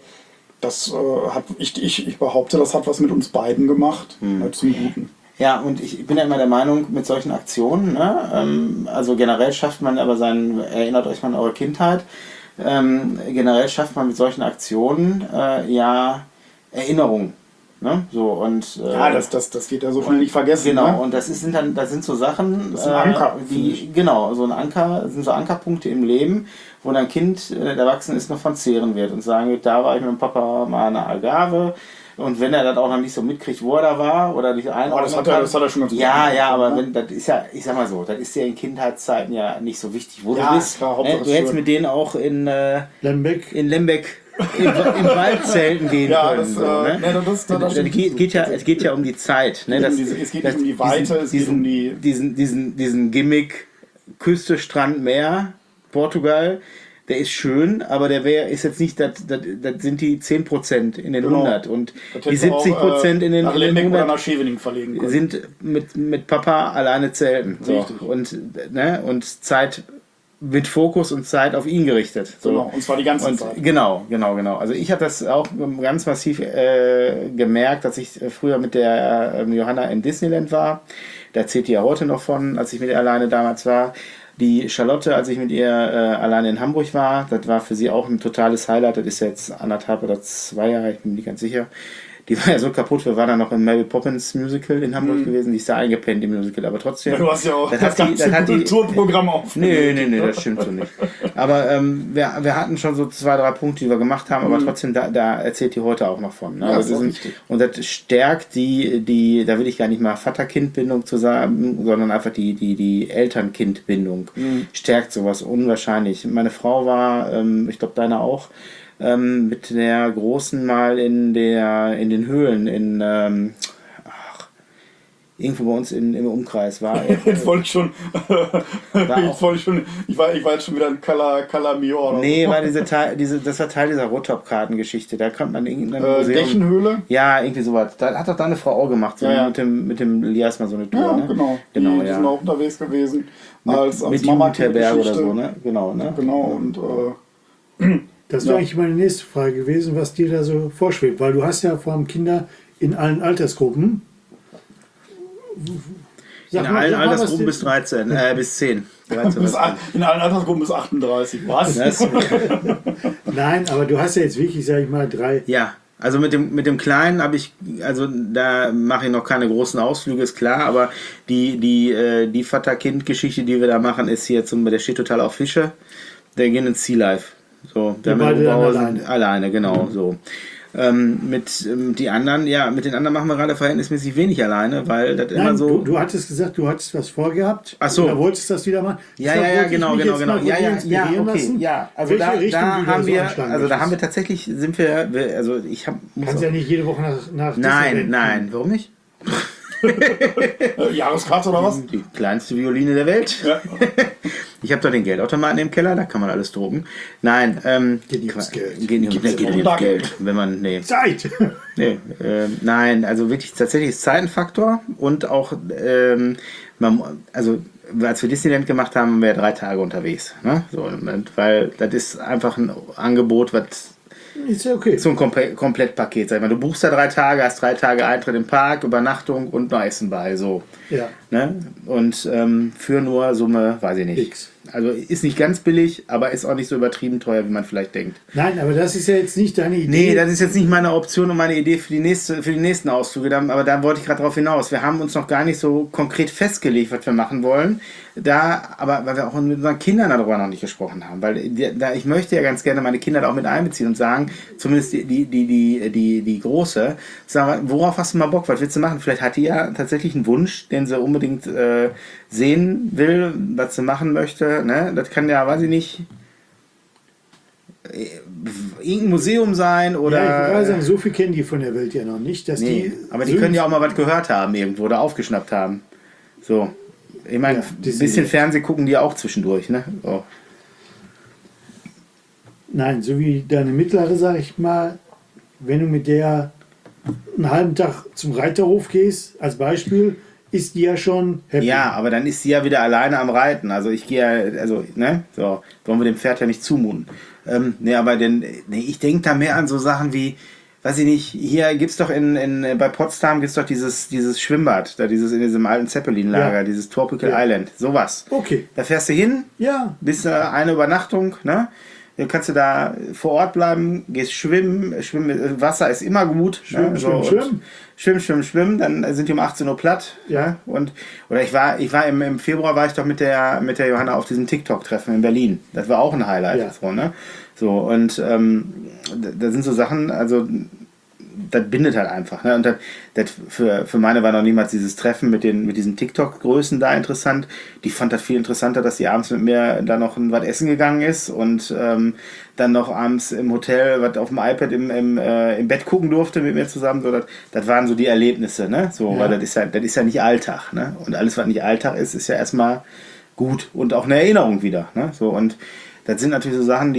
das hat, ich behaupte, das hat was mit uns beiden gemacht, zum Guten. Ja, und ich bin ja immer der Meinung, mit solchen Aktionen, ne, also generell schafft man aber erinnert euch mal an eure Kindheit, generell schafft man mit solchen Aktionen ja Erinnerungen. Ne? So, und, Ja, das wird ja so schnell nicht vergessen. Genau, Ne? und das sind so Sachen, Das ist ein Anker, finde so ein Anker, sind so Ankerpunkte im Leben, wo dein Kind, erwachsen ist, noch von zehren wird und sagen wird, da war ich mit dem Papa mal an der Agave. Und wenn er das auch noch nicht so mitkriegt, wo er da war oder nicht einordnen das hat kann. er schon ganz gut Ja, gemacht, aber ne? das ist ja, ich sag mal so, das ist ja in Kindheitszeiten ja nicht so wichtig, wo Ja, du bist. klar, Hauptsache Du es hättest schön. mit denen auch in Lembeck. Lembeck im Wald zelten gehen Ja, können. das, so, ne? das stimmt. Es geht ja um die Zeit. Ne? Es geht nicht um die Weite, es geht um die... Diesen Gimmick Küste, Strand, Meer, Portugal, der ist schön, aber ist jetzt nicht, das sind die 10% in den Genau. 100 und Das die hätte man 70% in den nach 100 Lembeck oder nach Scheveningen verlegen können. sind mit Papa alleine zelten. So. Richtig. Und Zeit mit Fokus und Zeit auf ihn gerichtet. So. Genau, und zwar die ganze Und Zeit. genau. Also ich habe das auch ganz massiv gemerkt, dass ich früher mit der Johanna in Disneyland war. Da erzählt die ja heute noch von, als ich mit ihr alleine damals war. Die Charlotte, als ich mit ihr alleine in Hamburg war, das war für sie auch ein totales Highlight. Das ist jetzt 1,5 oder 2 Jahre, ich bin mir nicht ganz sicher. Die war ja so kaputt, wir waren dann noch im Mary Poppins Musical in Hamburg gewesen. Die ist da eingepennt im Musical, aber trotzdem. Du hast ja auch das hat die Kulturprogramm aufgelegt. Nee, das stimmt so nicht. Aber wir hatten schon so 2, 3 Punkte, die wir gemacht haben, aber trotzdem, da erzählt die heute auch noch von. Ne? Ja, Also ist auch das wichtig. und das stärkt die, da will ich gar nicht mal Vater-Kind-Bindung zu sagen, sondern einfach die Eltern-Kind-Bindung. Stärkt sowas unwahrscheinlich. Meine Frau war, ich glaube deine auch, mit der Großen mal in den Höhlen irgendwo bei uns im Umkreis war. Jetzt wollte ich schon. Ich war jetzt schon wieder in Calamior. Nee, war das war Teil dieser Rotop-Kartengeschichte. Da kommt man in irgendein Museum. Dächenhöhle? Ja, irgendwie sowas. Da hat doch deine Frau auch gemacht, so Ja. mit dem Lias mal so eine Tour. Ja, ne? genau. Genau, Die ja. sind auch unterwegs gewesen. Als Mit Mama Jugendherberge oder so, ne? Genau, ne? Genau, und Das wäre eigentlich meine nächste Frage gewesen, was dir da so vorschwebt. Weil du hast ja vor allem Kinder in allen Altersgruppen. In allen Altersgruppen bis 13, bis 10. 13 bis 10. in allen Altersgruppen bis 38. Was? Das, Nein, aber du hast ja jetzt wirklich, sag ich mal, 3. ja, also mit dem Kleinen habe ich, also da mache ich noch keine großen Ausflüge, ist klar, aber die Vater-Kind-Geschichte, die wir da machen, ist hier der steht total auf Fische. Der gehen ins Sea Life. So, der mit beide dann Oberhausen alleine, genau, so. Mit den anderen machen wir gerade verhältnismäßig wenig alleine, weil das immer Nein, so. du hattest gesagt, du hattest was vorgehabt. Ach so. Oder wolltest das wieder machen? Ja, Deshalb wollte ich genau. mich jetzt mal von dir Ja, inspirieren okay. lassen, Ja, also welche Richtung da du da haben so wir, einschlagen also da haben wir möchtest. tatsächlich, also ich habe. Kannst ja nicht jede Woche nach Nein, Disneyland nein, warum nicht? Jahreskarte oder was? Die kleinste Violine der Welt. Ja. Ich habe da den Geldautomaten im Keller, da kann man alles drucken. Nein, Geht nicht ums Geld. Geht nicht Gibt's ums noch Geld. Wenn man, Zeit! nein, also wirklich tatsächlich ist Zeit ein Faktor und auch, also als wir Disneyland gemacht haben, waren wir 3 Tage unterwegs. Ne? So, weil das ist einfach ein Angebot, was Ist ja okay. so ein Komplettpaket. Sag ich mal, du buchst da 3 Tage, hast 3 Tage Eintritt im Park, Übernachtung und noch Essen bei. So. Ja. Ne? Und für nur Summe, weiß ich nicht. X. Also ist nicht ganz billig, aber ist auch nicht so übertrieben teuer, wie man vielleicht denkt. Nein, aber das ist ja jetzt nicht deine Idee. Nee, das ist jetzt nicht meine Option und meine Idee für die nächsten Ausflüge. Aber da wollte ich gerade drauf hinaus. Wir haben uns noch gar nicht so konkret festgelegt, was wir machen wollen. Aber weil wir auch mit unseren Kindern darüber noch nicht gesprochen haben. Weil ich möchte ja ganz gerne meine Kinder da auch mit einbeziehen und sagen, zumindest die Große, sagen, worauf hast du mal Bock, was willst du machen? Vielleicht hat die ja tatsächlich einen Wunsch, den sie unbedingt sehen will, was sie machen möchte. Ne? Das kann ja, weiß ich nicht, irgendein Museum sein oder. Ja, ich würde gerade sagen, so viel kennen die von der Welt ja noch nicht, dass die. Aber die können ja auch mal was gehört haben irgendwo oder aufgeschnappt haben. So. Ich meine, Ja, ein bisschen Fernsehen gucken die auch zwischendurch, ne? Oh. Nein, so wie deine mittlere, sag ich mal, wenn du mit der einen halben Tag zum Reiterhof gehst, als Beispiel, ist die ja schon happy. Ja, aber dann ist sie ja wieder alleine am Reiten. Also ich gehe ja, also, ne? So, wollen wir dem Pferd ja nicht zumuten. Ich denke da mehr an so Sachen wie, weiß ich nicht, hier gibt's doch bei Potsdam gibt's doch dieses Schwimmbad, da in diesem alten Zeppelin-Lager, Ja. dieses Tropical Ja. Island, sowas. Okay. Da fährst du hin, Ja. bist eine Übernachtung, ne? Dann kannst du da vor Ort bleiben, gehst schwimmen, Wasser ist immer gut. Schwimmen, ne? Schwimmen, dann sind die um 18 Uhr platt. Ja. Ne? Oder ich war im Februar war ich doch mit der Johanna auf diesem TikTok-Treffen in Berlin. Das war auch ein Highlight. Ja. So, ne? So, und da sind so Sachen, also das bindet halt einfach. Ne? Und das für meine war noch niemals dieses Treffen mit diesen TikTok-Größen da interessant. Die fand das viel interessanter, dass die abends mit mir da noch was essen gegangen ist und dann noch abends im Hotel was auf dem iPad im Bett gucken durfte mit mir zusammen. So, das waren so die Erlebnisse. Ne? So, Ja. weil das ist ja nicht Alltag. Ne? Und alles, was nicht Alltag ist ja erstmal gut und auch eine Erinnerung wieder. Ne? So, und das sind natürlich so Sachen,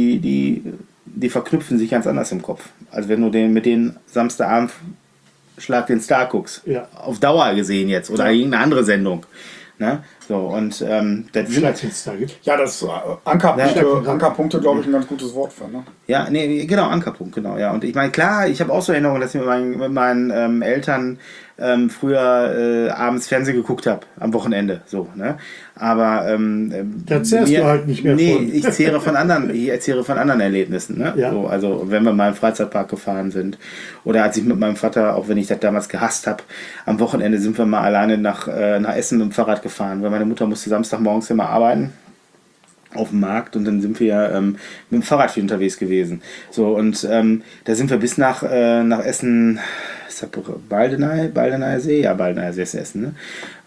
die verknüpfen sich ganz anders im Kopf. als wenn du mit denen Samstagabend Schlag den Star guckst. Ja. Auf Dauer gesehen jetzt. Oder irgendeine andere Sendung. Ne? So, und das Schlag sind, den Star gibt. Ja, das Ankerpunkte, glaube ich, ein ganz gutes Wort für. Ne? ja, nee, genau, Ankerpunkt, genau, ja. Und ich meine, klar, ich habe auch so Erinnerungen, dass ich mit meinen Eltern früher abends Fernsehen geguckt habe, am Wochenende, so, ne? Aber da zehrst du halt nicht mehr von. ich erzähle von anderen Erlebnissen, ne? Ja. So, also wenn wir mal im Freizeitpark gefahren sind oder als ich mit meinem Vater, auch wenn ich das damals gehasst habe, am Wochenende sind wir mal alleine nach Essen mit dem Fahrrad gefahren, weil meine Mutter musste Samstagmorgens immer arbeiten auf dem Markt und dann sind wir mit dem Fahrrad viel unterwegs gewesen. So, und da sind wir bis nach Essen, Baldeneyer See? Ja, Baldeneyer See ist Essen, ne?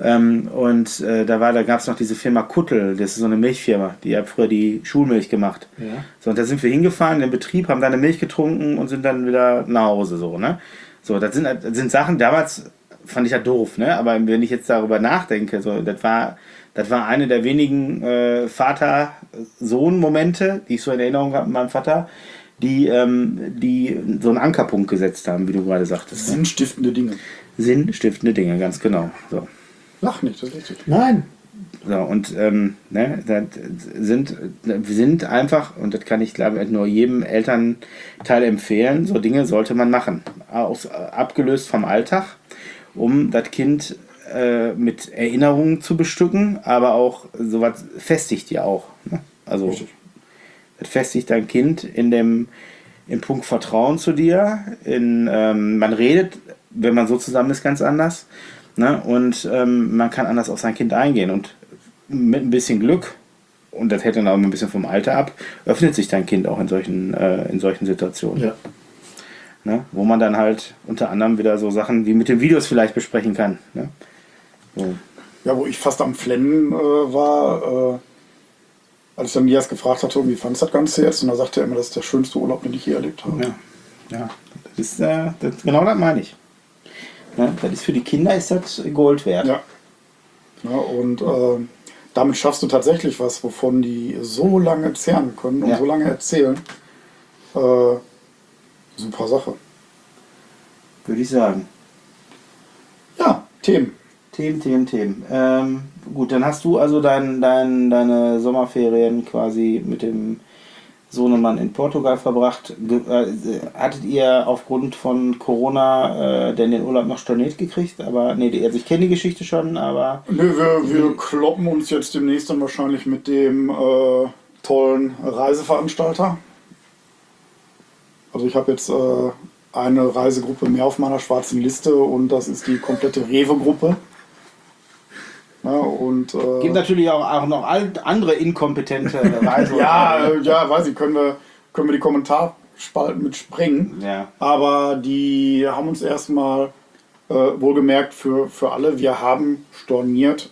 Da gab es noch diese Firma Kuttel, das ist so eine Milchfirma, die hat früher die Schulmilch gemacht. Ja. So, und da sind wir hingefahren in den Betrieb, haben da eine Milch getrunken und sind dann wieder nach Hause, so, ne? So, das sind Sachen, damals fand ich ja doof, ne? Aber wenn ich jetzt darüber nachdenke, so, das war eine der wenigen Vater-Sohn-Momente, die ich so in Erinnerung habe mit meinem Vater, die so einen Ankerpunkt gesetzt haben, wie du gerade sagtest. Ne? Sinnstiftende Dinge. Sinnstiftende Dinge, ganz genau. So. Lach nicht, das ist richtig. Nein. So, und das sind einfach, und das kann ich glaube ich nur jedem Elternteil empfehlen, so Dinge sollte man machen. Abgelöst vom Alltag, um das Kind mit Erinnerungen zu bestücken, aber auch sowas festigt ja auch. Ne? Also Richtig. das festigt dein Kind im Punkt Vertrauen zu dir. Man redet, wenn man so zusammen ist, ganz anders. Ne? Und man kann anders auf sein Kind eingehen. Und mit ein bisschen Glück, und das hält dann auch ein bisschen vom Alter ab, öffnet sich dein Kind auch in solchen Situationen. Ja. Ne? Wo man dann halt unter anderem wieder so Sachen wie mit den Videos vielleicht besprechen kann. Ne? So. Ja, wo ich fast am Flennen war, als ich dann Nias gefragt hatte, wie fandest du das Ganze jetzt? Und da sagte er immer, das ist der schönste Urlaub, den ich je erlebt habe. Ja, das ist genau das meine ich. Ne? Das ist für die Kinder ist das Gold wert. Ja. Ja, und damit schaffst du tatsächlich was, wovon die so lange zehren können und Ja. so lange erzählen. Super Sache. Würde ich sagen. Ja, Themen. Themen. Gut, dann hast du also deine Sommerferien quasi mit dem Sohnemann in Portugal verbracht. Hattet ihr aufgrund von Corona denn den Urlaub noch storniert gekriegt? Aber nee, also ich kenne die Geschichte schon, aber Nö, wir kloppen uns jetzt demnächst dann wahrscheinlich mit dem tollen Reiseveranstalter. Also ich habe jetzt eine Reisegruppe mehr auf meiner schwarzen Liste und das ist die komplette Rewe-Gruppe. Ja, und gibt natürlich auch noch andere inkompetente Reisen. ja, weiß ich, können wir die Kommentarspalten mit sprengen. Ja. Aber die haben uns erstmal wohlgemerkt für alle, wir haben storniert.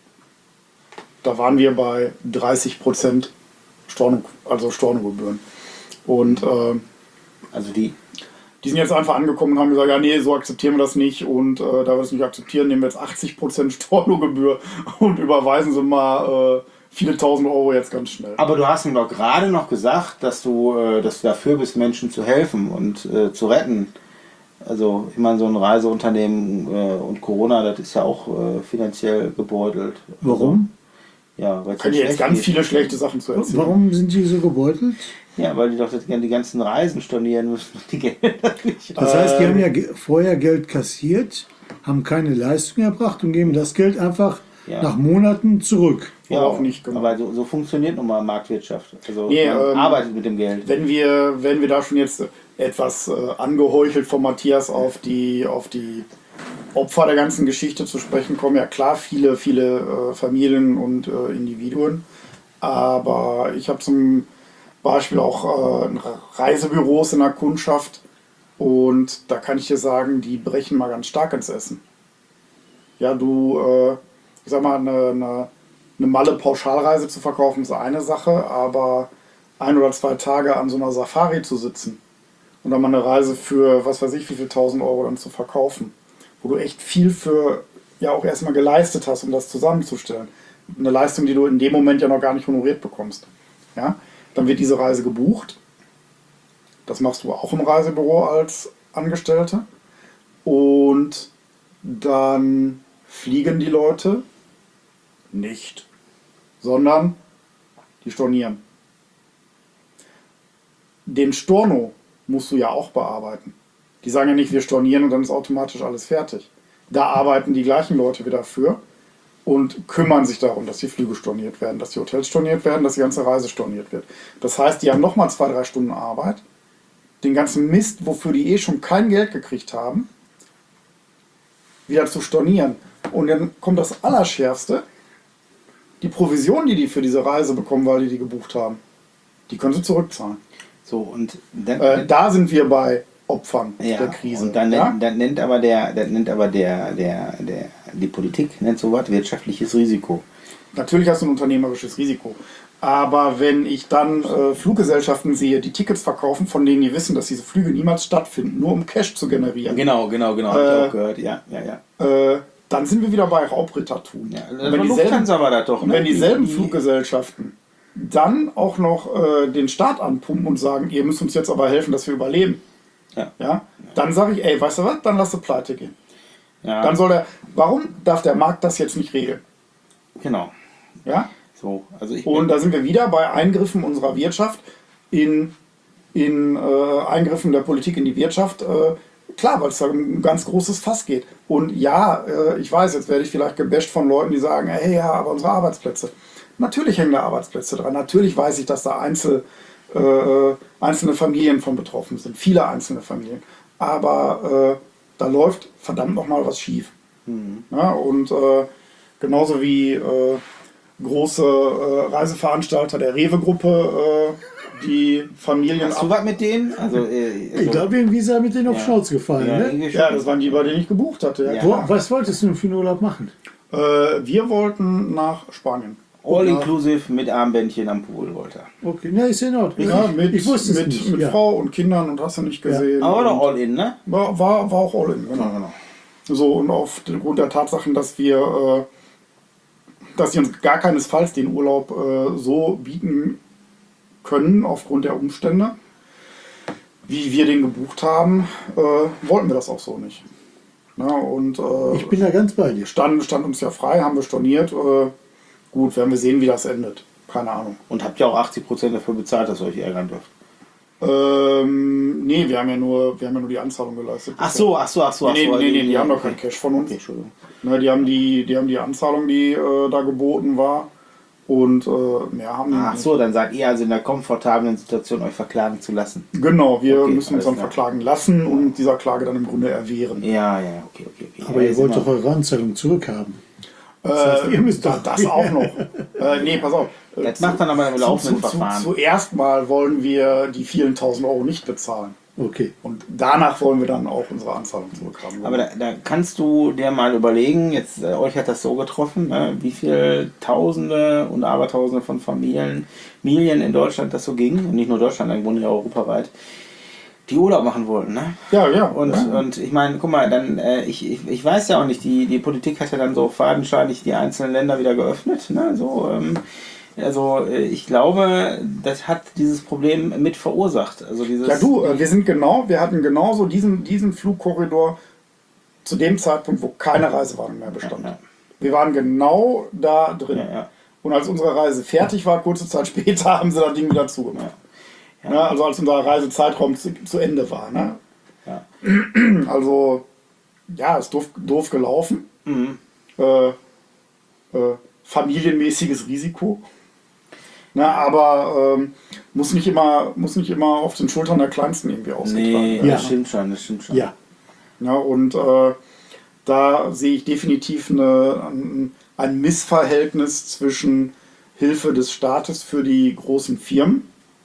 Da waren wir bei 30% Stornogebühren. Und Also die sind jetzt einfach angekommen und haben gesagt, ja nee, so akzeptieren wir das nicht und da wir das nicht akzeptieren, nehmen wir jetzt 80% Stornogebühr und überweisen sie mal viele tausend Euro jetzt ganz schnell. Aber du hast ihm doch gerade noch gesagt, dass du dafür bist, Menschen zu helfen und zu retten. Also ich meine, so ein Reiseunternehmen und Corona, das ist ja auch finanziell gebeutelt. Warum? Ja, weil es Kann ich jetzt ganz viele schlechte Sachen zu erzählen. Warum sind die so gebeutelt? Ja, weil die doch die ganzen Reisen stornieren müssen und die Gelder nicht. Das heißt, die haben ja vorher Geld kassiert, haben keine Leistung erbracht und geben das Geld einfach nach Monaten zurück. Ja, auch nicht, genau. Aber so funktioniert nun mal Marktwirtschaft. Also Nee, man arbeitet mit dem Geld. Wenn wir da schon jetzt etwas angeheuchelt von Matthias auf die Opfer der ganzen Geschichte zu sprechen kommen, ja klar, viele Familien und Individuen, aber ich habe zum Beispiel auch Reisebüros in der Kundschaft und da kann ich dir sagen, die brechen mal ganz stark ins Essen. Ja, ich sag mal, eine Malle-Pauschalreise zu verkaufen ist eine Sache, aber 1 oder 2 Tage an so einer Safari zu sitzen und dann mal eine Reise für, was weiß ich, wie viel 1000 Euro dann zu verkaufen, wo du echt viel für ja auch erstmal geleistet hast, um das zusammenzustellen. Eine Leistung, die du in dem Moment ja noch gar nicht honoriert bekommst. Ja? Dann wird diese Reise gebucht. Das machst du auch im Reisebüro als Angestellte. Und dann fliegen die Leute nicht, sondern die stornieren. Den Storno musst du ja auch bearbeiten. Die sagen ja nicht, wir stornieren und dann ist automatisch alles fertig. Da arbeiten die gleichen Leute wieder für und kümmern sich darum, dass die Flüge storniert werden, dass die Hotels storniert werden, dass die ganze Reise storniert wird. Das heißt, die haben nochmal 2-3 Stunden Arbeit, den ganzen Mist, wofür die schon kein Geld gekriegt haben, wieder zu stornieren. Und dann kommt das Allerschärfste, die Provision, die für diese Reise bekommen, weil die gebucht haben, die können sie zurückzahlen. So, und dann, da sind wir bei Opfern ja, der Krise. und dann, ja? nennt aber die Politik nennt sowas wirtschaftliches Risiko. Natürlich hast du ein unternehmerisches Risiko. Aber wenn ich dann Fluggesellschaften sehe, die Tickets verkaufen, von denen die wissen, dass diese Flüge niemals stattfinden, nur um Cash zu generieren. Genau, hab ich auch gehört, ja. Dann sind wir wieder bei Raubrittertum. Ja, Und wenn Lufthansa war das doch, und ne? wenn dieselben Die- Fluggesellschaften dann auch noch den Staat anpumpen und sagen, ihr müsst uns jetzt aber helfen, dass wir überleben, Ja. dann sage ich, ey, weißt du was, dann lass sie pleite gehen. Ja, Dann warum darf der Markt das jetzt nicht regeln? genau. Ja? So, also Und da sind wir wieder bei Eingriffen unserer Wirtschaft in Eingriffen der Politik in die Wirtschaft. Klar, weil es da um ein ganz großes Fass geht. Und ja, ich weiß, jetzt werde ich vielleicht gebasht von Leuten, die sagen, hey, ja, aber unsere Arbeitsplätze. Natürlich hängen da Arbeitsplätze dran. Natürlich weiß ich, dass da einzelne Familien von betroffen sind. Viele einzelne Familien. Aber da läuft verdammt nochmal was schief. Ja, und genauso wie große Reiseveranstalter der Rewe-Gruppe, die Familien hast du was mit denen? Also, Ich glaube, irgendwie ist er mit denen auf Ja. Schnauze gefallen. ja, Ne? irgendwie schon. Ja, das waren die, bei denen ich gebucht hatte. Ja, Ja. klar. Was wolltest du denn für einen Urlaub machen? Wir wollten nach Spanien. All inclusive mit Armbändchen am Pool wollte er. Okay, na, ist in Ordnung. Ja, Ich wusste es nicht. mit Ja. Frau und Kindern und hast du nicht gesehen. Aber doch Und all in, ne? war auch all in, genau. Genau. So, und aufgrund der Tatsachen, dass sie uns gar keinesfalls den Urlaub so bieten können, aufgrund der Umstände, wie wir den gebucht haben, wollten wir das auch so nicht. Ja, und Ich bin da ganz bei dir. stand uns ja frei, haben wir storniert. Gut, werden wir sehen, wie das endet. Keine Ahnung. Und habt ja auch 80% dafür bezahlt, dass ihr euch ärgern dürft. Nee, wir haben ja nur die Anzahlung geleistet. Ach so. Nee, die haben doch kein Cash von uns. Okay, Entschuldigung. Ne, die haben die Anzahlung, die da geboten war. Und mehr haben die Ach nicht. so, dann seid ihr also in der komfortablen Situation, euch verklagen zu lassen. Genau, wir Okay, müssen uns alles dann klar. verklagen lassen und dieser Klage dann im Grunde erwehren. Ja, okay. Aber Ja, ihr wollt jetzt doch eure Anzahlung zurückhaben. Das heißt, ihr müsst doch- das auch noch. Nee, pass auf. Das macht dann aber im laufenden Zu- Verfahren. Zuerst mal wollen wir die vielen tausend Euro nicht bezahlen. Okay. Und danach wollen wir dann auch unsere Anzahlung zurückhaben. Aber da kannst du dir mal überlegen, jetzt euch hat das so getroffen, ne, wie viel Tausende und Abertausende von Familien in Deutschland das so ging, und nicht nur Deutschland, im Grunde ja europaweit, die Urlaub machen wollten. Ne? ja. Und ich meine, guck mal, dann ich weiß ja auch nicht, die Politik hat ja dann so fadenscheinig die einzelnen Länder wieder geöffnet. Ne? So, ich glaube, das hat dieses Problem mit verursacht. Also dieses, Ja, wir hatten genauso diesen Flugkorridor zu dem Zeitpunkt, wo keine Reisewarnung mehr bestand. Ja. Wir waren genau da drin. Ja. Und als unsere Reise fertig war, kurze Zeit später, haben sie das Ding wieder zugemacht. Ja. Ne, also als unser Reisezeitraum zu Ende war. Ne? Ja. Also, ja, ist doof gelaufen. Mhm. Familienmäßiges Risiko. Na, aber muss nicht immer auf den Schultern der Kleinsten irgendwie ausgetragen Nee, werden. Ja. das stimmt schon. Ja. Ja, und da sehe ich definitiv ein Missverhältnis zwischen Hilfe des Staates für die großen Firmen,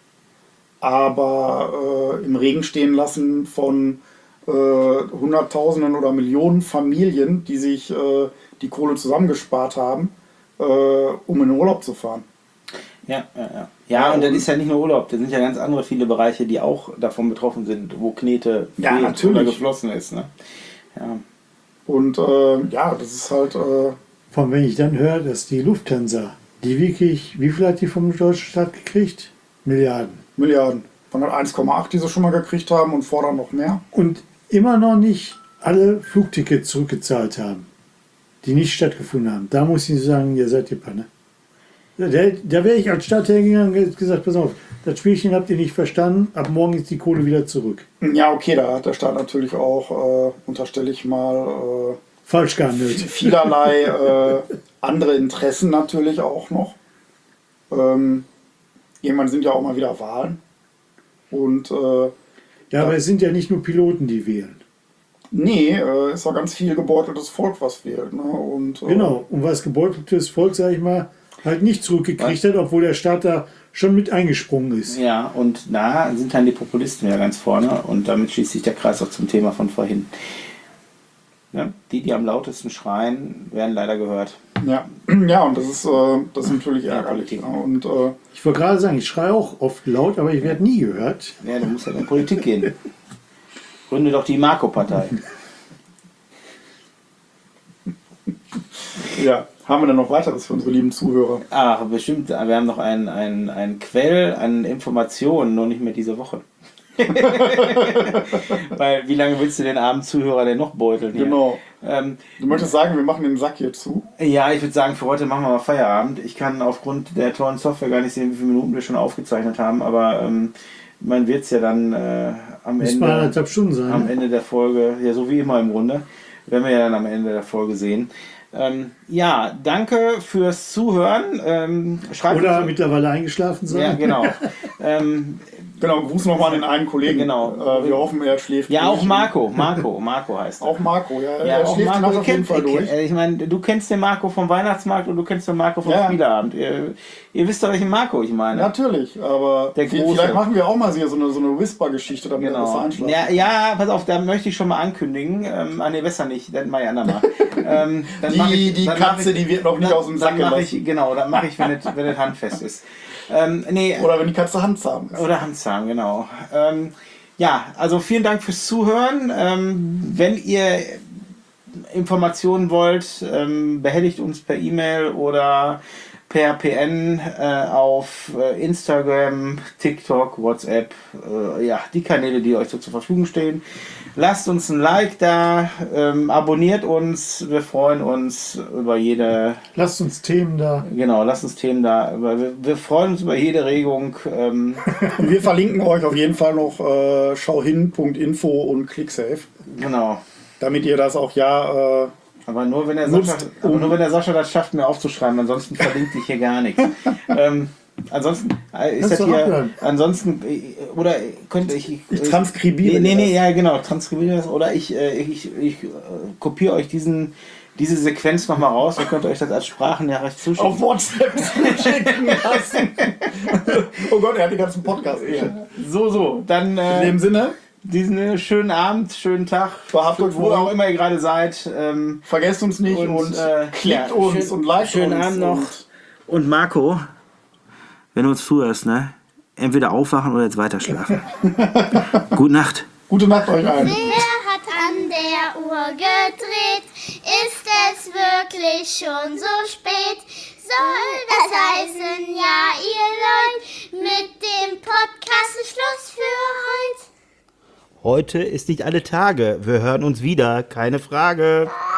aber im Regen stehen lassen von Hunderttausenden oder Millionen Familien, die sich die Kohle zusammengespart haben, um in den Urlaub zu fahren. Ja, und das ist ja nicht nur Urlaub, da sind ja ganz andere viele Bereiche, die auch davon betroffen sind, wo Knete Ja, fehlt natürlich. oder geflossen ist. Ne? Ja. Und das ist halt, Von wenn ich dann höre, dass die Lufthansa, die wirklich, wie viel hat die vom deutschen Staat gekriegt? Milliarden. Milliarden. Von den 1,8, die sie schon mal gekriegt haben und fordern noch mehr. Und immer noch nicht alle Flugtickets zurückgezahlt haben, die nicht stattgefunden haben. Da muss ich sagen, ihr seid die Panne. Da wäre ich als Stadt hergegangen und hätte gesagt, pass auf, das Spielchen habt ihr nicht verstanden, ab morgen ist die Kohle wieder zurück. Ja, okay, da hat der Staat natürlich auch, unterstelle ich mal, Falsch gehandelt. vielerlei andere Interessen natürlich auch noch. Irgendwann sind ja auch mal wieder Wahlen. Und Ja, aber es sind ja nicht nur Piloten, die wählen. nee, ist ja ganz viel gebeuteltes Volk, was wählt. Ne? Und, Genau, und was gebeuteltes Volk, sag ich mal, halt nicht zurückgekriegt hat, obwohl der Staat da schon mit eingesprungen ist. Ja, und da sind dann die Populisten ja ganz vorne, und damit schließt sich der Kreis auch zum Thema von vorhin. Ja, die am lautesten schreien, werden leider gehört. ja, und das ist natürlich ärgerlich. Politik. Ne? Und Ich wollte gerade sagen, ich schreie auch oft laut, aber ich werde nie gehört. Ja, du musst ja in die Politik gehen. Gründe doch die Marco-Partei. ja, haben wir denn noch weiteres für unsere lieben Zuhörer? Ach, bestimmt, wir haben noch ein Quell an Informationen, nur nicht mehr diese Woche. Weil, wie lange willst du den armen Zuhörer denn noch beuteln? Hier? Genau. Du möchtest sagen, wir machen den Sack hier zu? Ja, ich würde sagen, für heute machen wir mal Feierabend. Ich kann aufgrund der tollen Software gar nicht sehen, wie viele Minuten wir schon aufgezeichnet haben, aber man wird es ja dann am Müsste mal Ende, 1,5 Stunden sein. am Ne? Ende der Folge, ja so wie immer im Grunde, werden wir ja dann am Ende der Folge sehen. Ja, danke fürs Zuhören. Schreibt Oder uns- mittlerweile eingeschlafen sein. ja, genau. Genau, Gruß nochmal an den einen Kollegen. Genau. Wir hoffen, er schläft Ja, auch durch. Marco heißt er. Auch Marco, ja. Ja, Er auch schläft die Marco, Nacht auf jeden Fall durch. ich meine, du kennst den Marco vom Weihnachtsmarkt und du kennst den Marco vom Ja. Spieleabend. Ihr wisst doch, welchen Marco ich meine. Natürlich, aber Der Große. vielleicht machen wir auch mal hier so eine Whisper-Geschichte, damit er besser Genau. einschlafen. Ja, pass auf, da möchte ich schon mal ankündigen. Nee, besser nicht, dann mach ich andermal. Dann mach ich- Die dann mach Katze, ich- die wird noch nicht dann- aus dem Sack dann mach gelassen. ich, Genau, dann mache ich, wenn es handfest ist. Nee, Oder wenn die Katze handzahm ist. oder Handzahm, genau. Ja, also vielen Dank fürs Zuhören. Wenn ihr Informationen wollt, behelligt uns per E-Mail oder per PN auf Instagram, TikTok, WhatsApp, die Kanäle, die euch so zur Verfügung stehen. Lasst uns ein Like da, abonniert uns, wir freuen uns über jede... Lasst uns Themen da. Genau, lasst uns Themen da, wir freuen uns über jede Regung. Und wir verlinken euch auf jeden Fall noch schauhin.info und ClickSafe. Genau. Damit ihr das auch Aber nur wenn der nutzt, Sascha das schafft, mir aufzuschreiben, ansonsten verlinkt ich hier gar nichts. Ansonsten ist das hier. abhören. Ansonsten oder könnte ich transkribiere Nee, ja genau, transkribiere das oder ich kopiere euch diese Sequenz nochmal raus, ihr könnt euch das als Sprachnachricht zuschicken. auf WhatsApp schicken lassen. Oh Gott, er hat den ganzen Podcast hier. So, dann In dem Sinne, diesen schönen Abend, schönen Tag, Behabt euch wo wohl. auch immer ihr gerade seid. vergesst uns nicht und klickt uns und liked schönen uns. Abend noch. Und Marco, wenn du uns zuhörst, ne? Entweder aufwachen oder jetzt weiter schlafen. Gute Nacht. Gute Nacht euch allen. Wer hat an der Uhr gedreht? Ist es wirklich schon so spät? Soll das heißen, ja, ihr Leute, mit dem Podcast ist Schluss für heute? Heute ist nicht alle Tage. Wir hören uns wieder, keine Frage.